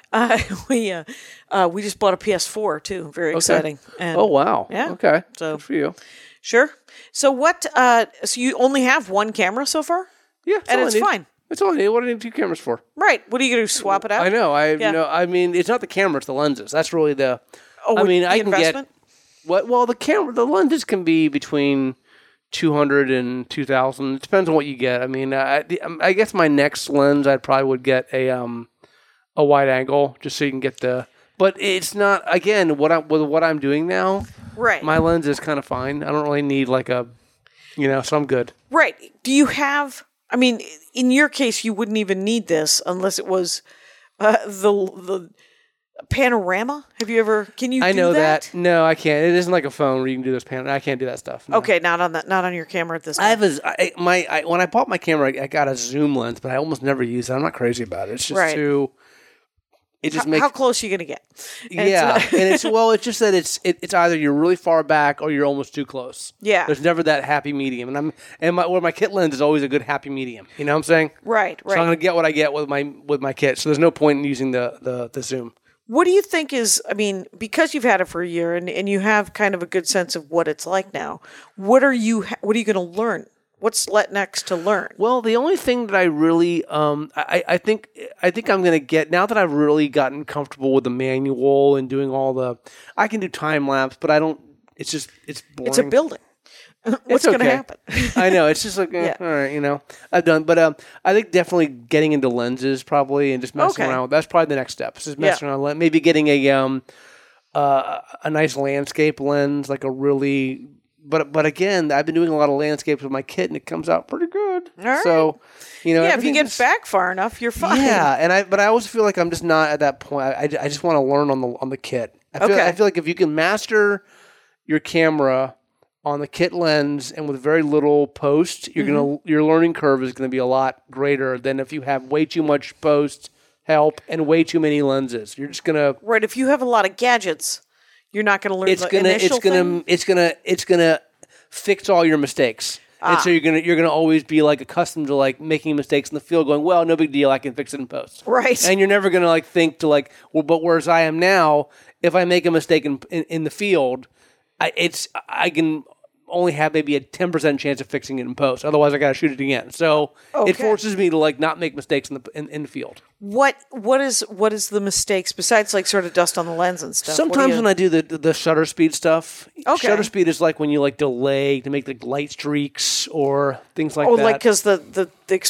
We just bought a PS4 too. Very exciting. And Oh wow. Yeah. Okay. So- Good for you. Sure. So what? So you only have one camera so far, Yeah. That's and all I it's need. fine, That's all I need. What do I need 2 cameras for? right? What are you going to swap it out? I know. Yeah. I mean, it's not the camera; it's the lenses. That's really the. Oh, I mean, the I can investment? get what? Well, the lenses can be between 200 and 2,000. It depends on what you get. I mean, I guess my next lens, I probably would get a wide angle just so you can get the. But it's not again what I'm doing now. Right. My lens is kind of fine. I don't really need like a, so I'm good. Right. Do you have? I mean, in your case, you wouldn't even need this unless it was the panorama. Have you ever? Can you? I do know that. No, I can't. It isn't like a phone where you can do this I can't do that stuff. No. Okay, not on that. Not on your camera at this I time. have when I bought my camera, I got a zoom lens, but I almost never use it. I'm not crazy about it. It's just Right. too. It just makes How close are you going to get? And yeah, so- and it's just that it's either you're really far back or you're almost too close. Yeah. There's never that happy medium, and my kit lens is always a good happy medium. You know what I'm saying? right. So I'm gonna get what I get with my kit. So there's no point in using the zoom. What do you think is, I mean, because you've had it for a year and you have kind of a good sense of what it's like now, what are you going to learn? What's next to learn? Well, the only thing that I really, I think I'm going to get, now that I've really gotten comfortable with the manual and doing I can do time lapse, but I don't, it's boring. It's a building. What's going to happen? I know. It's just like, Yeah. all right, I've done, but I think definitely getting into lenses probably and just messing Okay. around. That's probably the next step. It's just messing around. Maybe getting a nice landscape lens, like a really, but again, I've been doing a lot of landscapes with my kit and it comes out pretty good. All right. So, Yeah, if you everything get just- back far enough, you're fine. yeah, but I also feel like I'm just not at that point. I just want to learn on the kit. I feel like if you can master your camera on the kit lens and with very little post, your learning curve is gonna be a lot greater than if you have way too much post help and way too many lenses. You're just gonna Right. If you have a lot of gadgets, you're not going to learn initial thing. it's gonna fix all your mistakes. And so you're gonna always be like accustomed to like making mistakes in the field, going, well, no big deal, I can fix it in post. Right. And you're never gonna like think to like, well, but whereas I am now, if I make a mistake in the field, I can only have maybe a 10% chance of fixing it in post. Otherwise, I gotta shoot it again. So it forces me to like not make mistakes in the field. What is the mistakes besides like sort of dust on the lens and stuff? Sometimes when I do the shutter speed stuff, Okay. shutter speed is like when you like delay to make the light streaks or things like that. like because the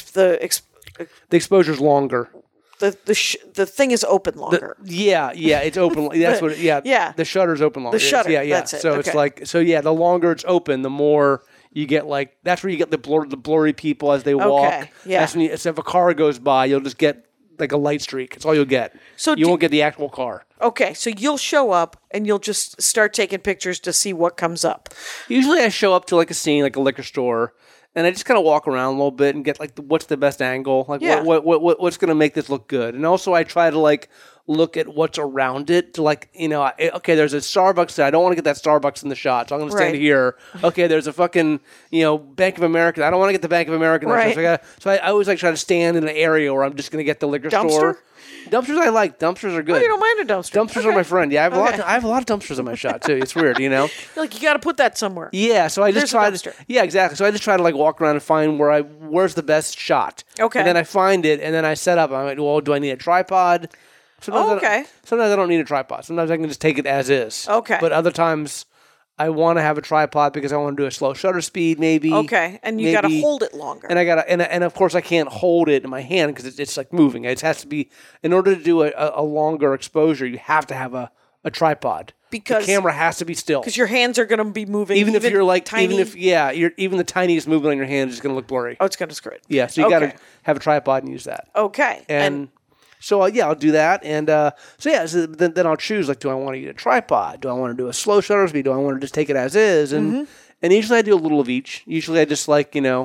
exposure's longer. the thing is open longer. Yeah, it's open. That's what. Yeah, Yeah. The shutter's open longer. The shutter, Yeah. that's it, So it's okay. like the longer it's open, the more you get like that's where you get the blurry people as they walk. Okay, yeah. That's when so if a car goes by, you'll just get like a light streak. That's all you'll get. So you won't get the actual car. Okay, so you'll show up and you'll just start taking pictures to see what comes up. Usually, I show up to like a scene, like a liquor store, and I just kind of walk around a little bit and get like what's the best angle, like Yeah. what's going to make this look good. And also, I try to like look at what's around it to like okay, there's a Starbucks there. I don't want to get that Starbucks in the shot, so I'm going to stand Right. here. Okay, there's a fucking Bank of America. I don't want to get the Bank of America. In Right. there, so I always like try to stand in an area where I'm just going to get the liquor Dumpster? store. Dumpsters I like. Dumpsters are good. Oh, you don't mind a dumpster? Dumpsters Okay. are my friend. Yeah, Okay. I have a lot of dumpsters in my shot too. It's weird, You're like, you got to put that somewhere. Yeah, so I just There's a try dumpster. to. Yeah, exactly. So I just try to like walk around and find where's the best shot. Okay. And then I find it, and then I set up. I'm like, well, do I need a tripod? Sometimes I don't need a tripod. Sometimes I can just take it as is. Okay. But other times I want to have a tripod because I want to do a slow shutter speed maybe. Okay. And you got to hold it longer. And and of course I can't hold it in my hand because it's like moving. It has to be, in order to do a longer exposure, you have to have a tripod. Because the camera has to be still. Because your hands are going to be moving. Even if you're like tiny. even the tiniest movement on your hand is going to look blurry. Oh, it's going to screw it. Yeah, so you got to have a tripod and use that. Okay. And so I'll do that. And so then I'll choose, like, do I want to use a tripod? Do I want to do a slow shutter speed? Do I want to just take it as is? And usually I do a little of each. Usually I just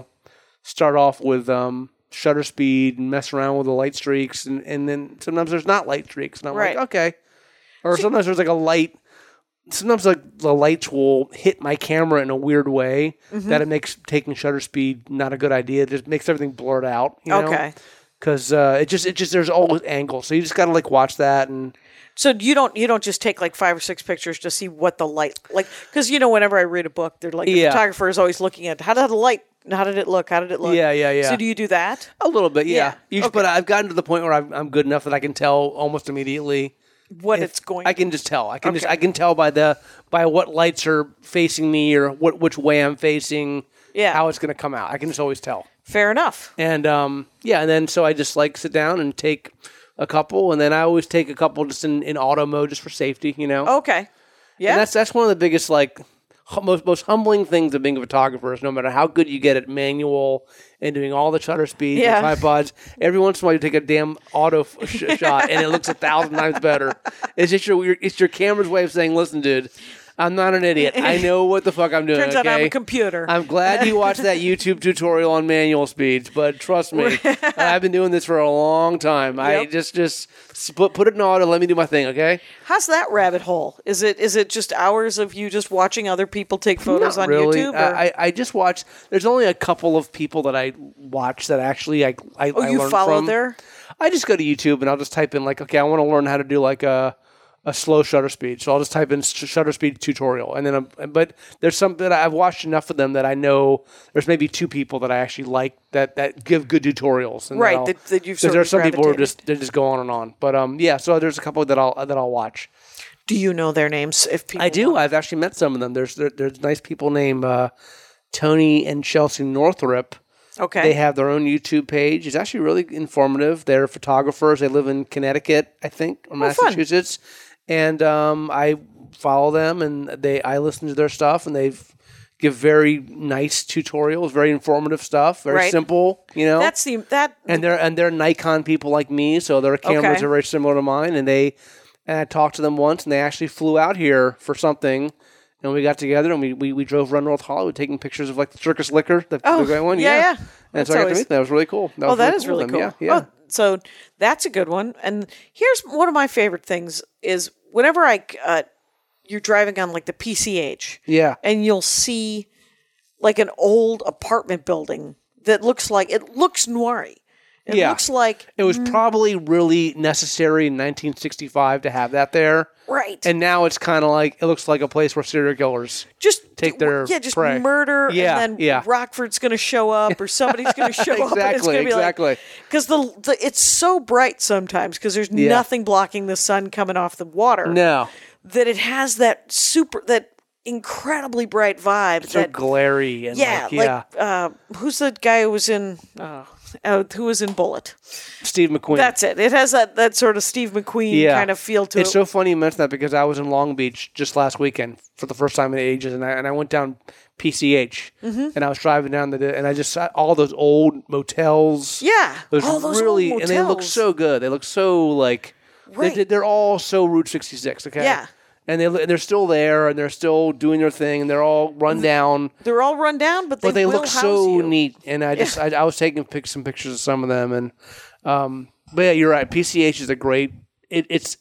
start off with shutter speed and mess around with the light streaks, and then sometimes there's not light streaks, and I'm like, okay. Or sometimes there's like a light. Sometimes like the lights will hit my camera in a weird way that it makes taking shutter speed not a good idea. It just makes everything blurred out. Okay. Because it just there's always angles, so you just gotta like watch that. And so you don't just take like 5 or 6 pictures to see what the light like, because whenever I read a book, they're like the photographer is always looking at how did it look? Yeah. So do you do that? A little bit, yeah. But I've gotten to the point where I'm good enough that I can tell almost immediately what it's going. I can just tell. I can tell by what lights are facing me or which way I'm facing. Yeah. How it's going to come out. I can just always tell. Fair enough. And and then so I just like sit down and take a couple, and then I always take a couple just in auto mode just for safety. Okay. Yeah. And that's one of the biggest most humbling things of being a photographer is no matter how good you get at manual and doing all the shutter speeds and tripods, every once in a while you take a damn auto shot and it looks 1,000 times better. It's just your camera's way of saying, listen, dude, I'm not an idiot. I know what the fuck I'm doing. Turns out I'm a computer. I'm glad you watched that YouTube tutorial on manual speeds, but trust me, I've been doing this for a long time. Yep. I just put it in auto. Let me do my thing, okay? How's that rabbit hole? Is it just hours of you just watching other people take photos on YouTube? I just watch. There's only a couple of people that I watch that actually I learn from. You follow there? I just go to YouTube and I'll just type in like, okay, I want to learn how to do like a slow shutter speed. So I'll just type in shutter speed tutorial. And then, but there's some that I've watched enough of them that I know there's maybe 2 people that I actually like that give good tutorials. And right. That you've sort of there's some people who they just go on and on. But so there's a couple that I'll watch. Do you know their names? If people I do. I've actually met some of them. There's nice people named Tony and Chelsea Northrup. Okay. They have their own YouTube page. It's actually really informative. They're photographers. They live in Connecticut, I think, or Massachusetts. Fun. And I follow them, and I listen to their stuff, and they give very nice tutorials, very informative stuff, very simple. And they're Nikon people like me, so their cameras are very similar to mine. And I talked to them once, and they actually flew out here for something. And we got together and we drove around North Hollywood taking pictures of like the Circus Liquor, the great one. Yeah. And so I got to meet them. That was really cool. That is really cool. Yeah. Oh, so that's a good one. And here's one of my favorite things is whenever you're driving on like the PCH. Yeah. And you'll see like an old apartment building that looks noir-y. It looks like it was probably really necessary in 1965 to have that there. Right. And now it's kind of like, it looks like a place where serial killers take their prey. Murder, and then Rockford's going to show up, or somebody's going to show up. And it's going to be like, because it's so bright sometimes, because there's nothing blocking the sun coming off the water. No. That it has that incredibly bright vibe. It's so glary. And who's the guy who was in... who was in Bullet? Steve McQueen. That's it. It has that sort of Steve McQueen kind of feel to it. It's so funny you mention that because I was in Long Beach just last weekend for the first time in ages, and I went down PCH, and I was driving down and I just saw all those old motels. Yeah, all those really, old motels. And they look so good. They look so like they're all so Route 66. Okay, yeah. And they're still there, and they're still doing their thing, and they're all run down. They're all run down, but they look so neat. And I was taking some pictures of some of them, and but yeah, you're right. PCH is a great. It's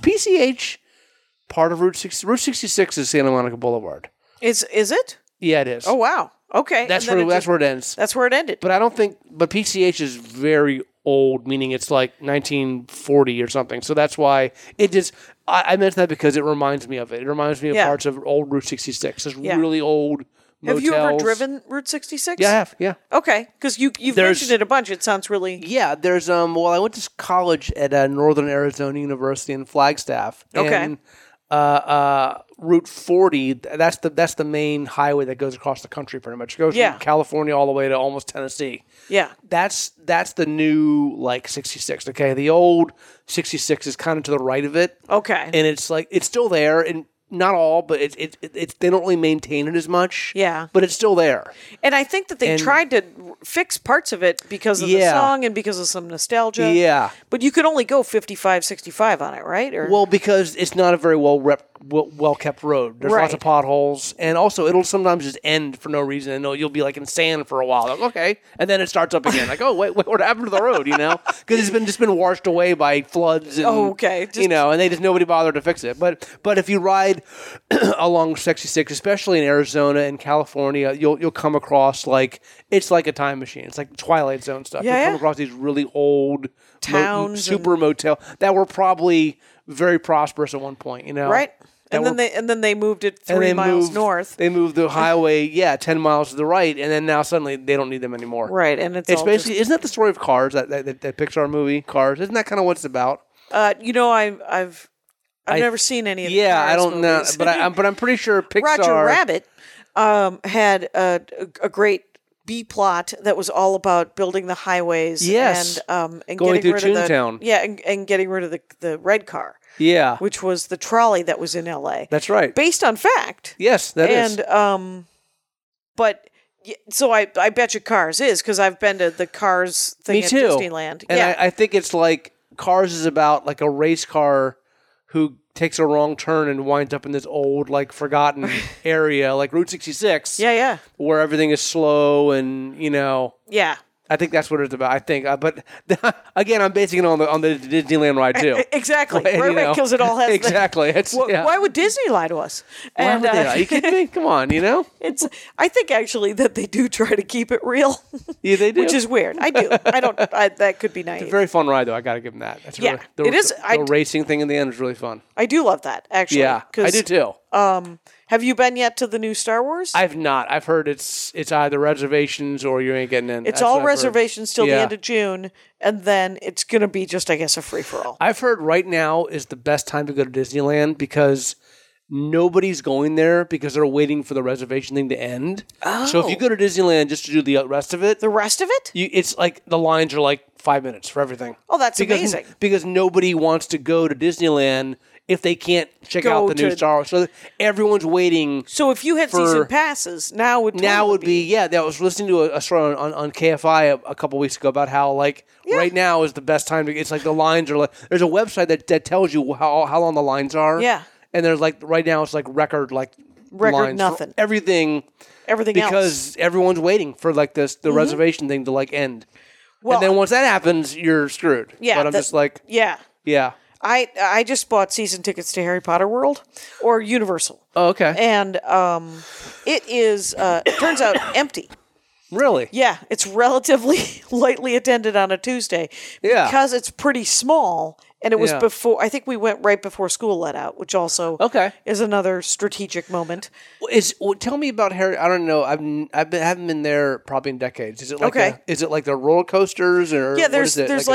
PCH part of Route 66. Route 66 is Santa Monica Boulevard. Is it? Yeah, it is. Oh wow. Okay, that's where it ends. That's where it ended. But I don't think. But PCH is very old, meaning it's like 1940 or something. So that's why it just. I mentioned that because it reminds me of it. It reminds me of parts of old Route 66. This really old Have you ever motels. driven Route 66? Yeah, I have. Yeah. Okay, because you've mentioned it a bunch. It sounds really... Yeah, there's well, I went to college at Northern Arizona University in Flagstaff. Okay. And Route 40, that's the main highway that goes across the country pretty much. It goes from California all the way to almost Tennessee. Yeah. That's the new 66. Okay, the old 66 is kind of to the right of it. Okay. And it's still there, and not all, but it's they don't really maintain it as much. Yeah. But it's still there. And I think that they tried to fix parts of it because of the song and because of some nostalgia. Yeah. But you could only go 55, 65 on it, right? Or Well, because it's not a very well kept road. There's lots of potholes, and also it'll sometimes just end for no reason, and you'll be in sand for a while. Okay, and then it starts up again. Wait, what happened to the road? Because it's just been washed away by floods. And, and nobody bothered to fix it. But if you ride along 66, especially in Arizona and California, you'll come across it's like a time machine. It's like Twilight Zone stuff. You'll come across these really old towns, super motel that were probably very prosperous at one point. Right. And then they moved it 3 miles north. They moved the highway, 10 miles to the right, and then now suddenly they don't need them anymore. Right, and it's basically isn't that the story of Cars, that Pixar movie Cars? Isn't that kind of what it's about? I've never seen any of the Cars I don't movies. know, but I'm pretty sure Pixar. Roger Rabbit had a great B plot that was all about building the highways. Yes, and going getting through rid Toontown. of and getting rid of the red car. Yeah, which was the trolley that was in L.A. That's right, based on fact. Yes, that is. And but so I bet you Cars is because I've been to the Cars thing at Disneyland. And I think it's Cars is about a race car who takes a wrong turn and winds up in this old forgotten area like Route 66. Yeah, where everything is slow and Yeah. I think that's what it's about. I think, but again, I'm basing it on the Disneyland ride too. Exactly, right? Because it all has exactly. Why would Disney lie to us? Why would they lie? Are you kidding me? Come on, It's. I think actually that they do try to keep it real. Yeah, they do, which is weird. I do. I don't. that could be naive. It's a very fun ride, though. I got to give them that. That's it is. The racing thing in the end is really fun. I do love that actually. Yeah, I do too. Have you been yet to the new Star Wars? I've not. I've heard it's either reservations or you ain't getting in. It's all reservations till the end of June, and then it's going to be just, I guess, a free-for-all. I've heard right now is the best time to go to Disneyland because nobody's going there because they're waiting for the reservation thing to end. Oh. So if you go to Disneyland just to do the rest of it... The rest of it? It's the lines are 5 minutes for everything. Oh, that's amazing. Because nobody wants to go to Disneyland if they can't check out the new Star Wars. So everyone's waiting. So if you had season passes, now would be. I was listening to a story on KFI a couple weeks ago about how right now is the best time to. It's the lines are there's a website that tells you how long the lines are. Yeah. And there's right now it's record lines nothing. Everything because else. Everyone's waiting for the reservation thing to end. Well, and then once that happens, you're screwed. Yeah. But I'm just yeah. I just bought season tickets to Harry Potter World or Universal. Oh, okay. And it is it turns out empty. Really? Yeah, it's relatively lightly attended on a Tuesday. Yeah. Because it's pretty small. And it was before, I think we went right before school let out, which also is another strategic moment. Tell me about Harry. I don't know. Haven't been there probably in decades. Is it is it the roller coasters or there's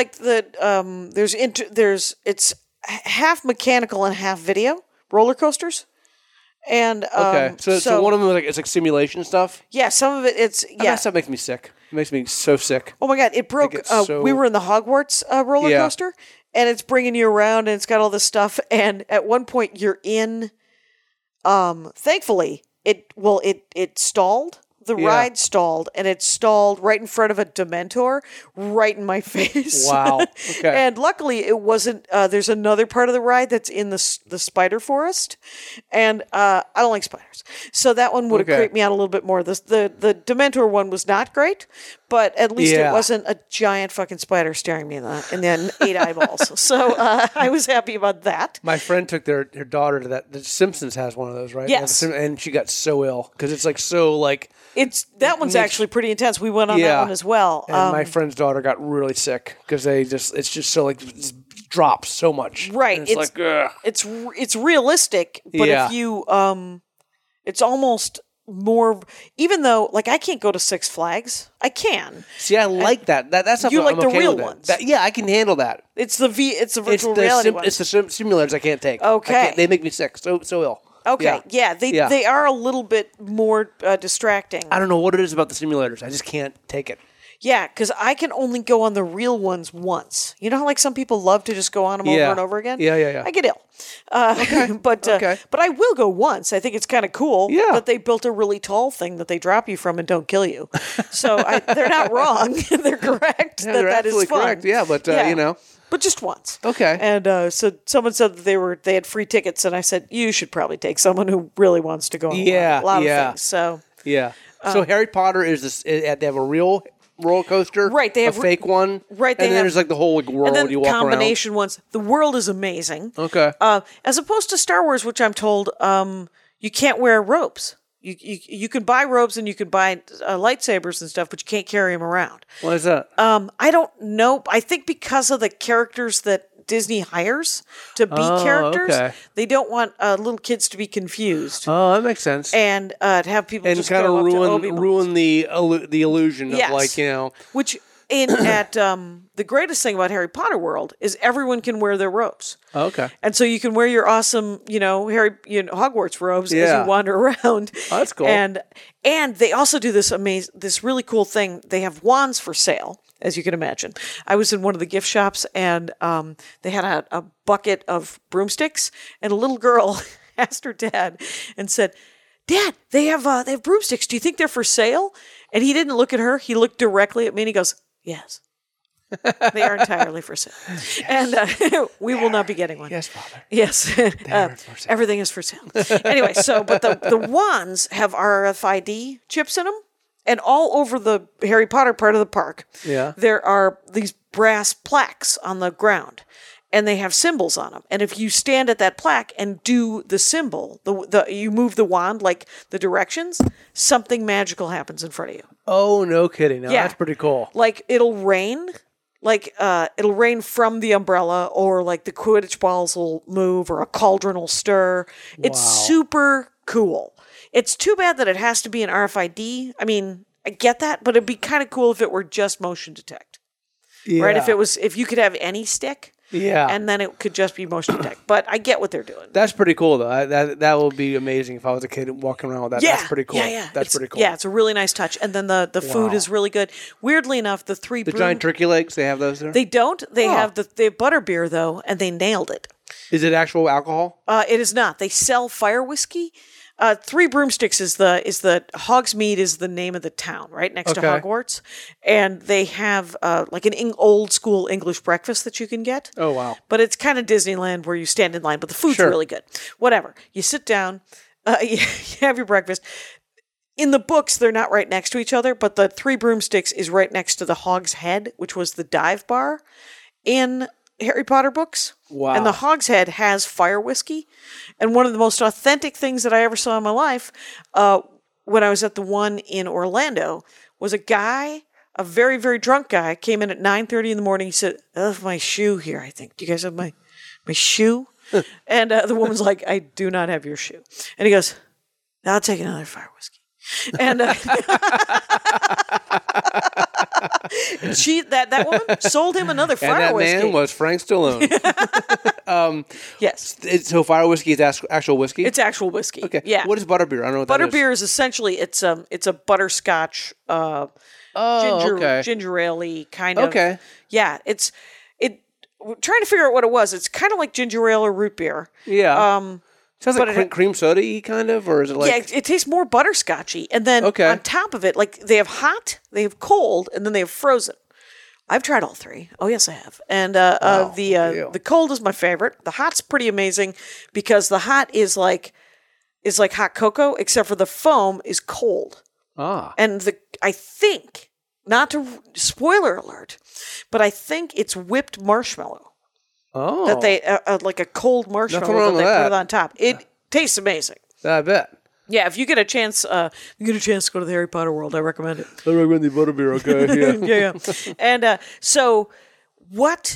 it's half mechanical and half video roller coasters. And so one of them it's simulation stuff. Yeah, some of it that makes me sick. It makes me so sick. Oh my god, it broke. We were in the Hogwarts roller coaster. And it's bringing you around, and it's got all this stuff. And at one point, you're in. Thankfully, it stalled. The ride stalled, and it stalled right in front of a Dementor, right in my face. Wow! Okay. And luckily, it wasn't. There's another part of the ride that's in the spider forest, and I don't like spiders, so that one would have creeped me out a little bit more. The Dementor one was not great, but at least it wasn't a giant fucking spider staring me in the 8 eyeballs. So I was happy about that. My friend took her daughter to that. The Simpsons has one of those, right? Yes, and she got so ill because it's so that one's actually pretty intense. We went on that one as well. And my friend's daughter got really sick because it's just so it drops so much. Right. And it's it's realistic, but if you it's almost more, even though, like, I can't go to Six Flags. I can. See, I like that. That's You something like I'm the okay real with it. ones. Yeah, I can handle that. It's the virtual reality one. It's the simulators I can't take. Okay. They make me sick. So ill. Okay, yeah, they are a little bit more distracting. I don't know what it is about the simulators. I just can't take it. Yeah, because I can only go on the real ones once. You know how like some people love to just go on them over and over again? Yeah. I get ill. But I will go once. I think it's kind of cool that they built a really tall thing that they drop you from and don't kill you. So they're not wrong. They're correct. Yeah, they're that is absolutely fun. correct. Yeah, but you know. But just once. Okay. And so someone said that they had free tickets, and I said, you should probably take someone who really wants to go on a lot of things. So yeah. So Harry Potter is this. They have a real roller coaster, right? They have a fake one, right? And then there's like the whole world and then you walk combination ones. The world is amazing. Okay. As opposed to Star Wars, which I'm told you can't wear robes. You can buy robes and you can buy lightsabers and stuff, but you can't carry them around. Why is that? I don't know. I think because of the characters that Disney hires to be characters, they don't want little kids to be confused. Oh, that makes sense. And to have people and just kind go of up to Obi-Wan. ruin the illusion of like, you know. Which at the greatest thing about Harry Potter World is everyone can wear their robes. Oh, okay. And so you can wear your awesome, Hogwarts robes as you wander around. Oh, that's cool. And they also do this really cool thing. They have wands for sale, as you can imagine. I was in one of the gift shops and they had a bucket of broomsticks, and a little girl asked her dad and said, "Dad, they have broomsticks. Do you think they're for sale?" And he didn't look at her. He looked directly at me and he goes, "Yes. They are entirely for sale." Yes. And we will not be getting one. Yes, Father. Yes. Everything is for sale. Anyway, but the wands have RFID chips in them. And all over the Harry Potter part of the park, there are these brass plaques on the ground. And they have symbols on them. And if you stand at that plaque and do the symbol, you move the wand, like the directions, something magical happens in front of you. Oh, no kidding. That's pretty cool. Like it'll rain. Like it'll rain from the umbrella, or like the Quidditch balls will move, or a cauldron will stir. It's super cool. It's too bad that it has to be an RFID. I mean, I get that, but it'd be kind of cool if it were just motion detect. Yeah. Right? If you could have any stick. Yeah. And then it could just be motion detect. But I get what they're doing. That's pretty cool, though. That would be amazing if I was a kid walking around with that. Yeah. That's pretty cool. Yeah. That's pretty cool. Yeah, it's a really nice touch. And then the food is really good. Weirdly enough, the giant turkey legs, they have those there? They don't. They have the butterbeer, though, and they nailed it. Is it actual alcohol? It is not. They sell fire whiskey. Three Broomsticks is the Hogsmeade is the name of the town, right next to Hogwarts, and they have like an old school English breakfast that you can get. Oh wow! But it's kind of Disneyland where you stand in line, but the food's really good. Whatever, you sit down, you have your breakfast. In the books, they're not right next to each other, but the Three Broomsticks is right next to the Hog's Head, which was the dive bar in Harry Potter books. Wow. And the Hog's Head has fire whiskey. And one of the most authentic things that I ever saw in my life when I was at the one in Orlando was a guy, a very, very drunk guy, came in at 9:30 in the morning. He said, "I left my shoe here, I think. Do you guys have my shoe?" And the woman's like, "I do not have your shoe." And he goes, "I'll take another fire whiskey." And that woman sold him another fire whiskey. And that man was Frank Stallone. Yes. So fire whiskey is actual whiskey? It's actual whiskey. Okay. Yeah. What is butterbeer? I don't know what that is. Butterbeer is essentially it's a butterscotch ginger ale-y kind of. Okay. Yeah. We're trying to figure out what it was. It's kind of like ginger ale or root beer. Yeah. Sounds like cream soda-y kind of, or is it like... Yeah, it tastes more butterscotchy. And then on top of it, like they have hot, they have cold, and then they have frozen. I've tried all three. Oh, yes, I have. And the cold is my favorite. The hot's pretty amazing because the hot is like hot cocoa, except for the foam is cold. Ah. And I think, not to spoiler alert, but I think it's whipped marshmallow. Oh. That they, like a cold marshmallow that they put it on top. It tastes amazing. I bet. Yeah, if you get a chance, to go to the Harry Potter World, I recommend it. I recommend the butterbeer, okay? Yeah. Yeah. And so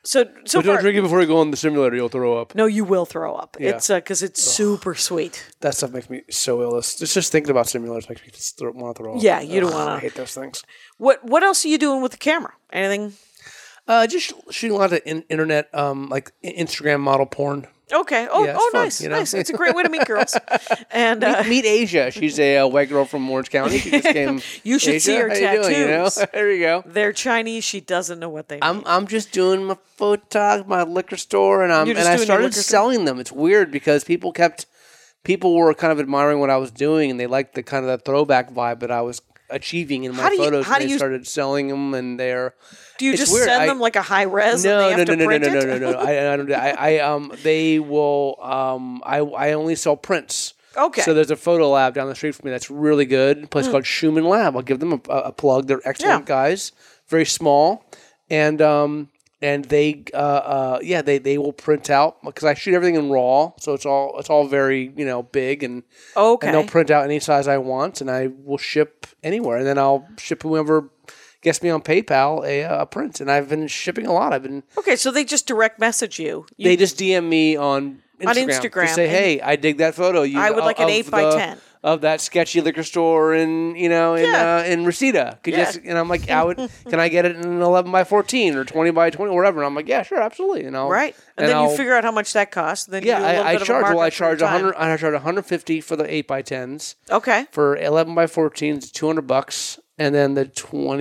So But don't far, drink it before you go on the simulator. You'll throw up. no, you will throw up. Yeah. It's because it's super sweet. That stuff makes me so ill. Just thinking about simulators makes me want to throw up. Yeah, you don't want I to. hate those things. What else are you doing with the camera? Anything? Just shooting a lot of internet, like Instagram model porn. Okay. Oh, Yeah, it's fun, nice, you know? nice. It's a great way to meet girls. And Meet Asia. She's a white girl from Orange County. She just came. You should Asia, see her how you doing, you know? tattoos. There you go. they're Chinese. She doesn't know what they mean. I'm just doing my photog, my liquor store, and You're just I doing your started liquor store? selling them. It's weird because people were kind of admiring what I was doing, and they liked the kind of that throwback vibe that I was achieving in my How do you- photos. how and do they you- started selling them, and they're. Do you it's just weird. send them like a high res and they have to print it? No. I don't. They will. I only sell prints. Okay. So there's a photo lab down the street from me that's really good. A place called Schumann Lab. I'll give them a plug. They're excellent guys. Very small, and they they will print out because I shoot everything in RAW, so it's all very big and Okay. and they'll print out any size I want, and I will ship anywhere, and then I'll ship whoever gets me on PayPal a print, and I've been shipping a lot. Okay, so they just direct message you. They just DM me on Instagram to say, and- "Hey, I dig that photo. I would like an 8x10 of that sketchy liquor store in Reseda. Could you Yeah. just?" And I'm like, "Can I get it in 11x14 or 20x20 or whatever?" And I'm like, "Yeah, sure, absolutely." And I'll Right. And then you figure out how much that costs. Then you do a little I bit of a charge. Well, I markup for your charge time. 100. I charge 150 for the 8x10s. Okay. For 11x14s, $200, and then the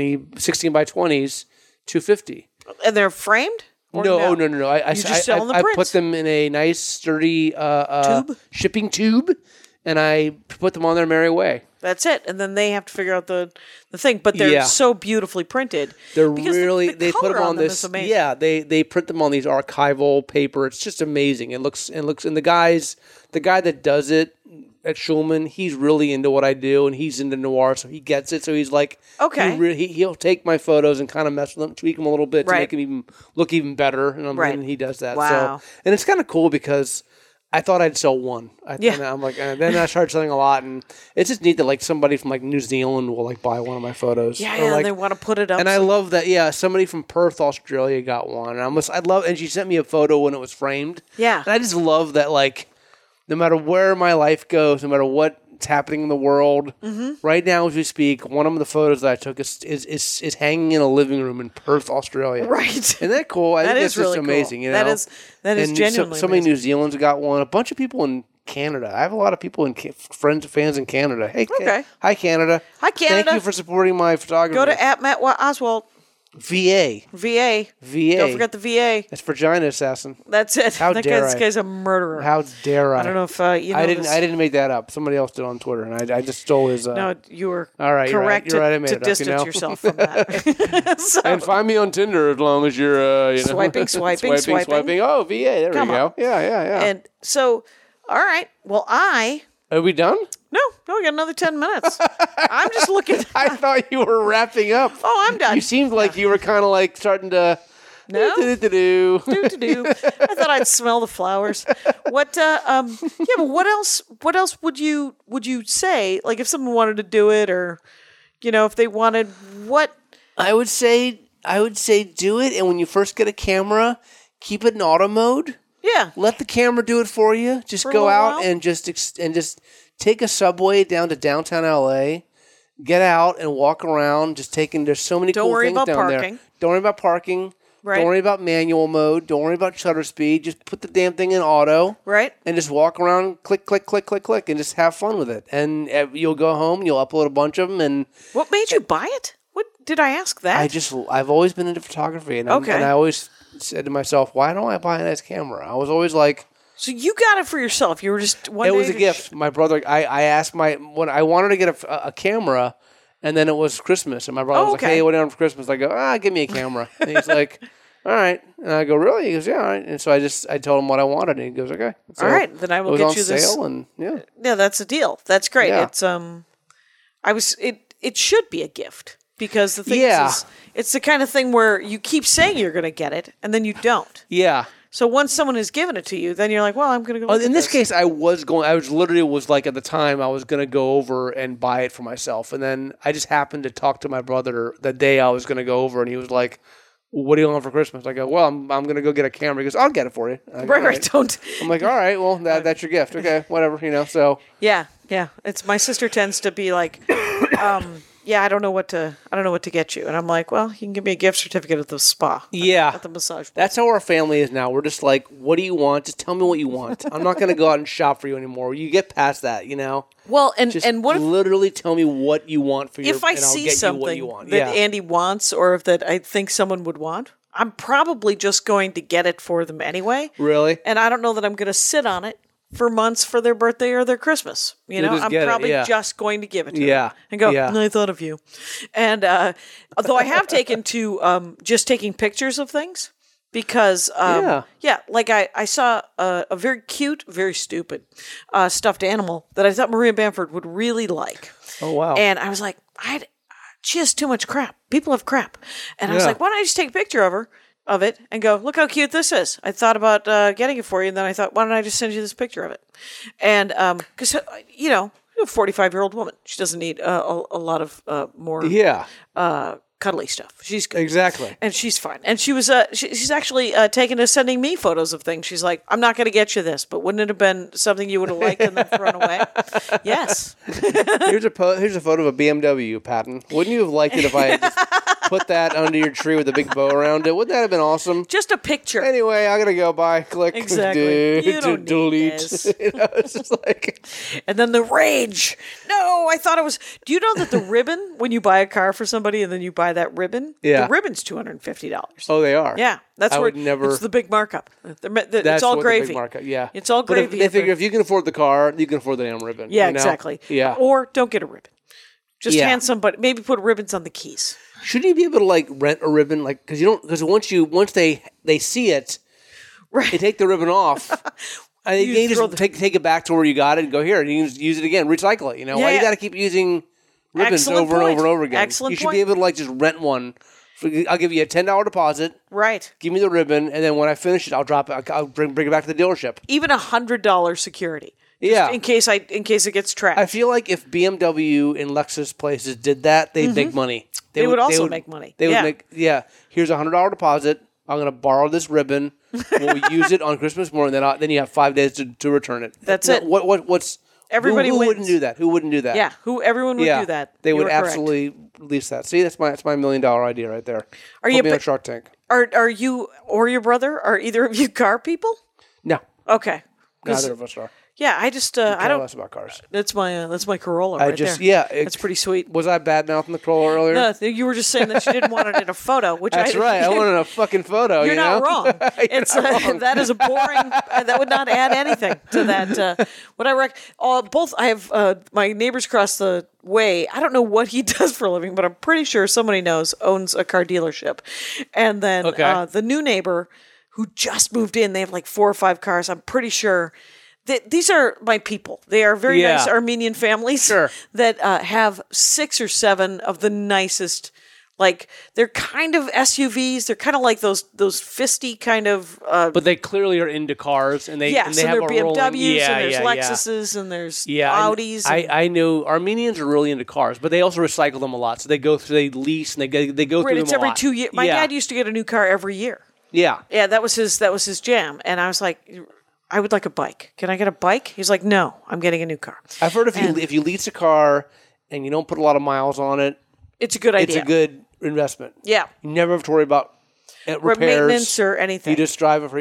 16x20s, $250. And they're framed? Or No. I just sell the I prints? put them in a nice, sturdy Tube? shipping tube, and I put them on their merry way. That's it. And then they have to figure out the thing. But they're Yeah. so beautifully printed. They're because really the they put color them on them this. is amazing. Yeah, they print them on these archival paper. It's just amazing. It looks and the guy that does it at Schulman, he's really into what I do, and he's into noir, so he gets it. So he's like, Okay. he'll take my photos and kind of mess with them, tweak them a little bit to Right. make them even look even better, Right. and he does that. Wow. So, and it's kind of cool because I thought I'd sell one. Yeah. And I'm like, and then I started selling a lot, and it's just neat that like somebody from like New Zealand will like buy one of my photos. Yeah, Or, and like, they want to put it up. and I love that. Yeah, somebody from Perth, Australia, got one, and and she sent me a photo when it was framed. Yeah. and I just love that. Like, no matter where my life goes, no matter what's happening in the world, right now as we speak, one of the photos that I took is hanging in a living room in Perth, Australia. Right. Isn't that cool? I That think is that's really just amazing. cool. You know, that is and genuinely so many amazing. New Zealand's got one. A bunch of people in Canada. I have a lot of people fans in Canada. Hey, Okay. Hi Canada. Hi, Canada. Thank you for supporting my photography. Go to @MattOswald. VA. VA. VA. Don't forget the VA. That's Vagina Assassin. That's it. How dare This I. guy's a murderer. How dare I? I don't know if you know I didn't. this. I didn't make that up. Somebody else did on Twitter, and I just stole his. No, you were All right, you're right. correct You're right, I made to it up, you distance know? yourself from that. So, And find me on Tinder as long as you're Swiping. swiping. Oh, VA. There Come we go. on. Yeah. and so, all right. Well, Are we done? No, we got another 10 minutes. I'm just looking. I thought you were wrapping up. Oh, I'm done. You seemed like you were kind of like starting to. No. Do-do-do-do. Do. I thought I'd smell the flowers. What? Yeah, but what else? What else would you say? Like if someone wanted to do it, or if they wanted what? I would say do it, and when you first get a camera, keep it in auto mode. Yeah. Let the camera do it for you. Just For a go little out while? and just take a subway down to downtown LA. Get out and walk around. Just taking. There's so many Don't cool worry things about down parking. there. Don't worry about parking. Right. Don't worry about manual mode. Don't worry about shutter speed. Just put the damn thing in auto. Right. And just walk around, click, click, click, click, click, and just have fun with it. And you'll go home. You'll upload a bunch of them. And What made you buy it? What did I ask that? I've always been into photography, and Okay. and I always said to myself, why don't I buy a nice camera? I was always like. So you got it for yourself. You were just one It day was a gift. My brother, I asked when I wanted to get a camera, and then it was Christmas, and my brother was like, okay. "Hey, what do you want for Christmas?" I go, give me a camera. And he's like, "All right." And I go, "Really?" He goes, "Yeah." All right. And so I told him what I wanted, and he goes, "Okay." So All right, then I will it was get on you this. sale, and yeah. Yeah, that's a deal. That's great. Yeah. It's it should be a gift because the thing Yeah. is it's the kind of thing where you keep saying you're going to get it and then you don't. Yeah. So once someone has given it to you, then you're like, well, I'm going to go. Look In at this case, I was literally like at the time I was going to go over and buy it for myself, and then I just happened to talk to my brother the day I was going to go over, and he was like, what do you want for Christmas? I go, well, I'm going to go get a camera. He goes, I'll get it for you. I go, Right. Don't. I'm like, all right, well, that's your gift. Okay, whatever, so. Yeah. It's my sister tends to be like, yeah, I don't know what to get you. And I'm like, well, you can give me a gift certificate at the spa. Yeah. At the massage. That's how our family is now. We're just like, what do you want? Just tell me what you want. I'm not going to go out and shop for you anymore. You get past that, Well, Just and what if literally tell me what you want for your, if I and I'll see get you what something you want. that Yeah. Andy wants or that I think someone would want, I'm probably just going to get it for them anyway. Really? And I don't know that I'm going to sit on it for months for their birthday or their Christmas. just I'm get it, probably yeah. just going to give it to Yeah, them and go, yeah. I thought of you. And although I have taken to just taking pictures of things because, like I saw a very cute, very stupid stuffed animal that I thought Maria Bamford would really like. Oh, wow. And I was like, she has too much crap. People have crap. And I was like, why don't I just take a picture of it and go, look how cute this is. I thought about getting it for you. And then I thought, why don't I just send you this picture of it? And because, a 45-year-old woman, she doesn't need a lot of more cuddly stuff. She's good. Exactly. And she's fine. And she was she's actually taken to sending me photos of things. She's like, I'm not going to get you this, but wouldn't it have been something you would have liked and then thrown away? Yes. Here's a photo of a BMW, Patton. Wouldn't you have liked it if I had just put that under your tree with a big bow around it? Wouldn't that have been awesome? Just a picture. Anyway, I gotta go. Bye. Click. Exactly. You don't need delete. this. It's just like. And then the rage. No, I thought it was. Do you know that the ribbon, when you buy a car for somebody and then you buy that ribbon, Yeah. the ribbon's $250. Oh, they are. Yeah, that's I where would never. it's the big markup. That's It's all what gravy. The big markup. Yeah, It's all But if gravy. they figure if you can afford the car, you can afford the damn ribbon. Yeah, exactly. Yeah. Or don't get a ribbon. Just Yeah. hand somebody. Maybe put ribbons on the keys. Shouldn't you be able to rent a ribbon because once they see it, Right. they take the ribbon off. And You you can throw just take it back to where you got it and go here and you can just use it again, recycle it. Why Yeah. you got to keep using ribbons Excellent over and point. over and over again? Excellent You should point. be able to just rent one. I'll give you a $10 deposit. Right. Give me the ribbon, and then when I finish it, I'll drop it. I'll bring it back to the dealership. Even $100 security. Just Yeah. in case it gets tracked. I feel like if BMW and Lexus places did that, they'd make money. They would also make money. They would Yeah. make here's a $100 deposit. I'm going to borrow this ribbon. We'll use it on Christmas morning. Then you have 5 days to return it. That's it. What's Everybody who wins. wouldn't do that? Who wouldn't do that? Yeah. Everyone would do that. They You would are correct. absolutely release that. See, that's my $1 million idea right there. Are Put you me on but- Shark Tank? Are you or your brother? Are either of you car people? No, Okay. 'Cause- neither of us are. Yeah, I just I Tell don't. us about cars. That's my Corolla right there. That's pretty sweet. Was I bad mouthing the Corolla earlier? No, you were just saying that you didn't want it in a photo, which That's right. I wanted a fucking photo. You're not wrong. It's not wrong. that is a boring. That would not add anything to that. What I have my neighbors across the way. I don't know what he does for a living, but I'm pretty sure somebody knows owns a car dealership. And then the new neighbor who just moved in, they have 4 or 5 cars. I'm pretty sure. These are my people. They are very nice Armenian families that have 6 or 7 of the nicest. They're kind of SUVs. They're kind of like those fisty kind of. But they clearly are into cars, and they so have there are a BMWs rolling, and there's Lexuses and there's and Audis. I know Armenians are really into cars, but they also recycle them a lot. So they lease and they go through them it's a every lot. 2 years. My dad used to get a new car every year. Yeah. Yeah, that was his jam, and I was like, I would like a bike. Can I get a bike? He's like, no, I'm getting a new car. I've heard if you lease a car and you don't put a lot of miles on it, It's a good idea. it's a good investment. Yeah. You never have to worry about repairs, maintenance or anything. You just drive it for.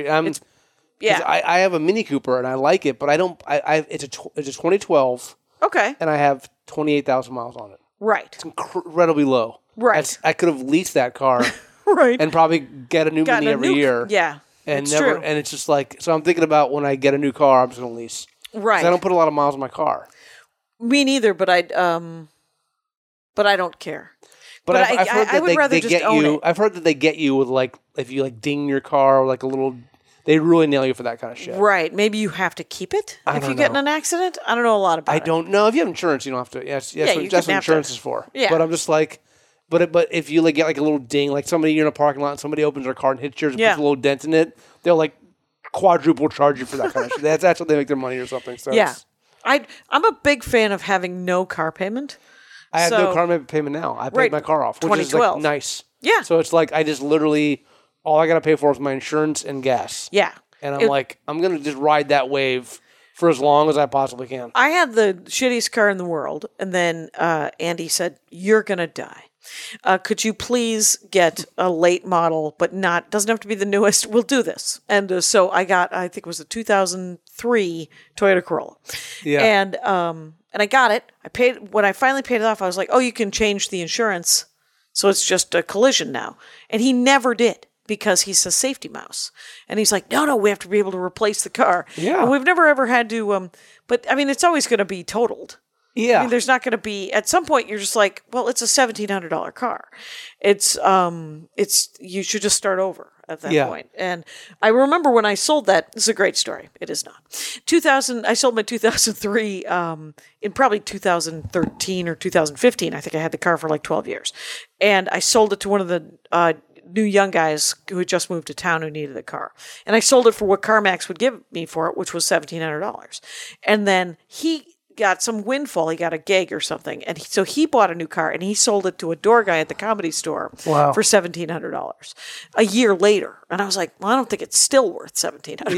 I have a Mini Cooper and I like it, but I don't. It's a 2012, Okay. and I have 28,000 miles on it. Right. It's incredibly low. Right. I could have leased that car Right. and probably get a new Mini every year. Yeah. And it's never. true. And it's just so I'm thinking about when I get a new car, I'm just going to lease. Right. 'Cause I don't put a lot of miles on my car. Me neither, but I don't care. But I've heard I that would rather they just get own you. it. I've heard that they get you with if you ding your car or a little. They really nail you for that kind of shit. Right. Maybe you have to keep it if you get in an accident. I don't know a lot about it. I don't know. If you have insurance, you don't have to. Yes, you that's can what have insurance to- is for. Yeah. But I'm just but if you get a little ding, somebody you're in a parking lot and somebody opens their car and hits yours and puts a little dent in it, they'll quadruple charge you for that kind of shit. That's what they make their money or something. So Yeah. I'm a big fan of having no car payment. I have no car payment now. I paid my car off, which is 2012. nice. Yeah. So it's like I just literally, all I got to pay for is my insurance and gas. Yeah. And I'm like, I'm going to just ride that wave for as long as I possibly can. I had the shittiest car in the world, and then Andy said, "You're gonna die. Could you please get a late model, but doesn't have to be the newest? We'll do this." And so I got, I think it was a 2003 Toyota Corolla. Yeah. And I got it. I paid, when I finally paid it off, I was like, "Oh, you can change the insurance, so it's just a collision now." And he never did, because he's a safety mouse. And he's like, no, we have to be able to replace the car. Yeah. And we've never ever had to, but I mean, it's always going to be totaled. Yeah. I mean, there's not going to be, at some point you're just like, well, it's a $1,700 car. It's, you should just start over at that point. And I remember when I sold that, this is a great story. It is not. I sold my 2003, in probably 2013 or 2015. I think I had the car for like 12 years. And I sold it to one of the, new young guys who had just moved to town who needed a car. And I sold it for what CarMax would give me for it, which was $1,700. And then he got some windfall. He got a gig or something. And so he bought a new car and he sold it to a door guy at the Comedy Store for $1,700 a year later. And I was like, well, I don't think it's still worth $1,700.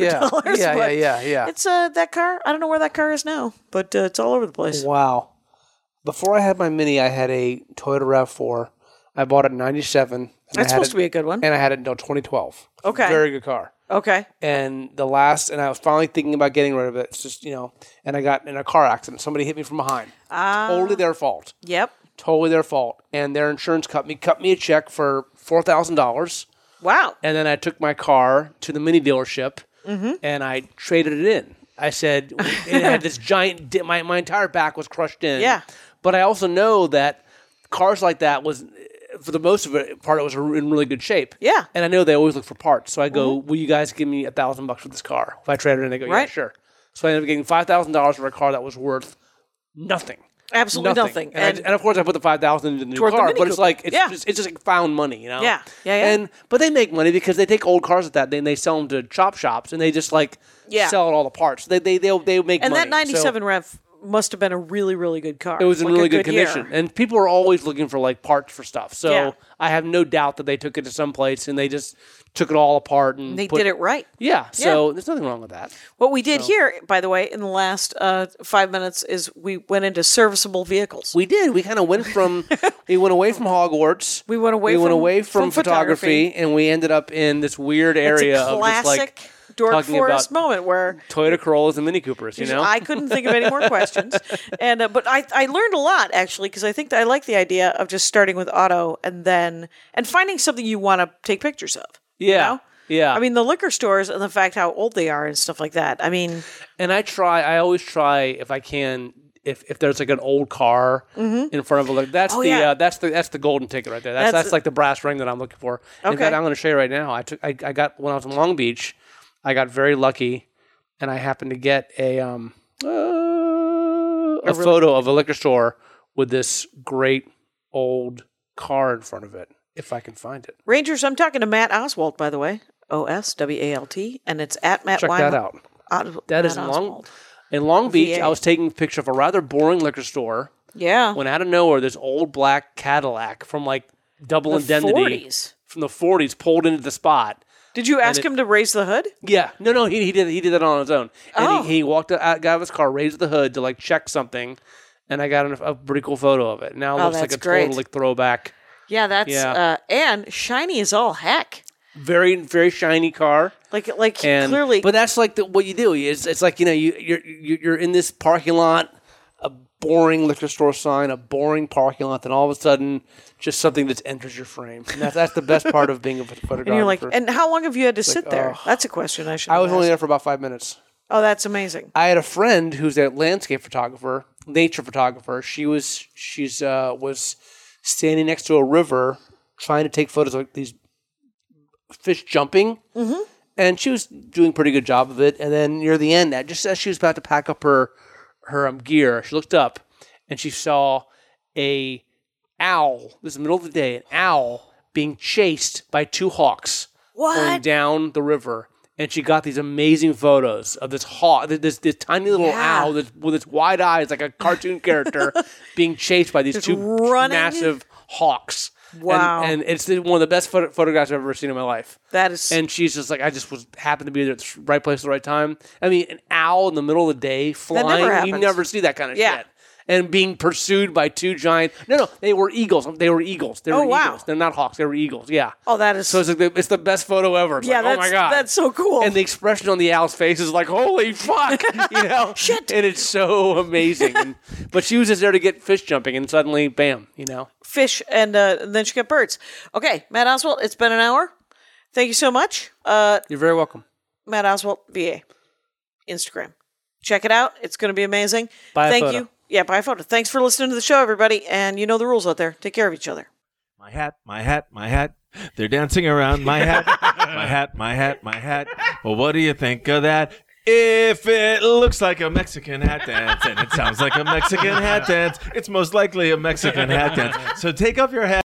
Yeah. It's that car. I don't know where that car is now, but it's all over the place. Wow. Before I had my Mini, I had a Toyota RAV4. I bought it in 97. That's supposed to be a good one. And I had it until 2012. Okay. Very good car. Okay. And I was finally thinking about getting rid of it. It's just, and I got in a car accident. Somebody hit me from behind. Totally their fault. Yep. Totally their fault. And their insurance cut me a check for $4,000. Wow. And then I took my car to the Mini dealership and I traded it in. I said, it had this giant, my entire back was crushed in. Yeah. But I also know that cars like that was, for the most of it, part it was in really good shape. Yeah. And I know they always look for parts. So I go, will you guys give me $1,000 for this car? If I trade it in, they go, yeah, sure. So I ended up getting $5,000 for a car that was worth nothing. Absolutely nothing. And of course I put the $5,000 into the new car, but it's like, it's just like found money, Yeah. But they make money because they take old cars like that, then they sell them to chop shops and they just sell all the parts. They make money. And that 97 Rev must have been a really, really good car. It was in really good condition. Year. And people are always looking for parts for stuff. So Yeah. I have no doubt that they took it to some place and they just took it all apart. And they did it right. Yeah. So there's nothing wrong with that. What we did here, by the way, in the last 5 minutes is we went into serviceable vehicles. We did. We kind of went from, we went away from Hogwarts. We went away from photography. And we ended up in this weird area of just classic Dork Forest moment where Toyota Corollas and Mini Coopers, I couldn't think of any more questions. And but I learned a lot, actually, because I think I like the idea of just starting with auto and finding something you want to take pictures of. Yeah. Yeah. I mean, the liquor stores and the fact how old they are and stuff like that. I mean. And I always try, if I can, if there's like an old car in front of it, that's the golden ticket right there. That's like the brass ring that I'm looking for. Okay. In fact, I'm going to show you right now. I got, when I was in Long Beach, I got very lucky, and I happened to get a photo of a liquor store with this great old car in front of it, if I can find it. Rangers, I'm talking to Matt Oswalt, by the way. OSWALT, and it's at Matt Check that out. That is in Long Beach. I was taking a picture of a rather boring liquor store. Yeah. When out of nowhere, this old black Cadillac from double indemnity 40s. From the 40s pulled into the spot. Did you ask him to raise the hood? Yeah. No, he did that on his own. And he walked out, got out of his car, raised the hood to check something, and I got a pretty cool photo of it. Now it looks like a total throwback. Yeah, that's and shiny as all heck. Very, very shiny car. Clearly. But that's what you do. It's like, you're in this parking lot, a boring liquor store sign, a boring parking lot, then all of a sudden just something that enters your frame. And that's the best part of being a photographer. And you're like, and how long have you had to sit there? That's a question I should I was only there for about 5 minutes. Oh, that's amazing. I had a friend who's a landscape photographer, nature photographer. She was standing next to a river trying to take photos of these fish jumping. Mm-hmm. And she was doing a pretty good job of it. And then near the end, just as she was about to pack up her gear, she looked up and she saw a owl. This is the middle of the day, an owl being chased by two hawks going down the river. And she got these amazing photos of this hawk, this tiny little owl with its wide eyes like a cartoon character being chased by these two massive hawks. Wow. And it's one of the best photographs I've ever seen in my life. That is. And she's just like, I just happened to be there at the right place at the right time. I mean, an owl in the middle of the day flying, you never see that kind of shit. And being pursued by two giant... No, they were eagles. They were eagles. Wow. They're not hawks. They were eagles, yeah. Oh, that is... So it's, like it's the best photo ever. It's like, oh my God. That's so cool. And the expression on the owl's face is like, holy fuck, you know? Shit. And it's so amazing. But she was just there to get fish jumping, and suddenly, bam, you know? Fish, and then she got birds. Okay, Matt Oswalt, it's been an hour. Thank you so much. You're very welcome. Matt Oswalt, VA. Instagram. Check it out. It's going to be amazing. Buy a Thank photo. you. Yeah, buy a photo. Thanks for listening to the show, everybody. And you know the rules out there. Take care of each other. My hat, my hat, my hat. They're dancing around my hat. My hat, my hat, my hat. Well, what do you think of that? If it looks like a Mexican hat dance and it sounds like a Mexican hat dance, it's most likely a Mexican hat dance. So take off your hat.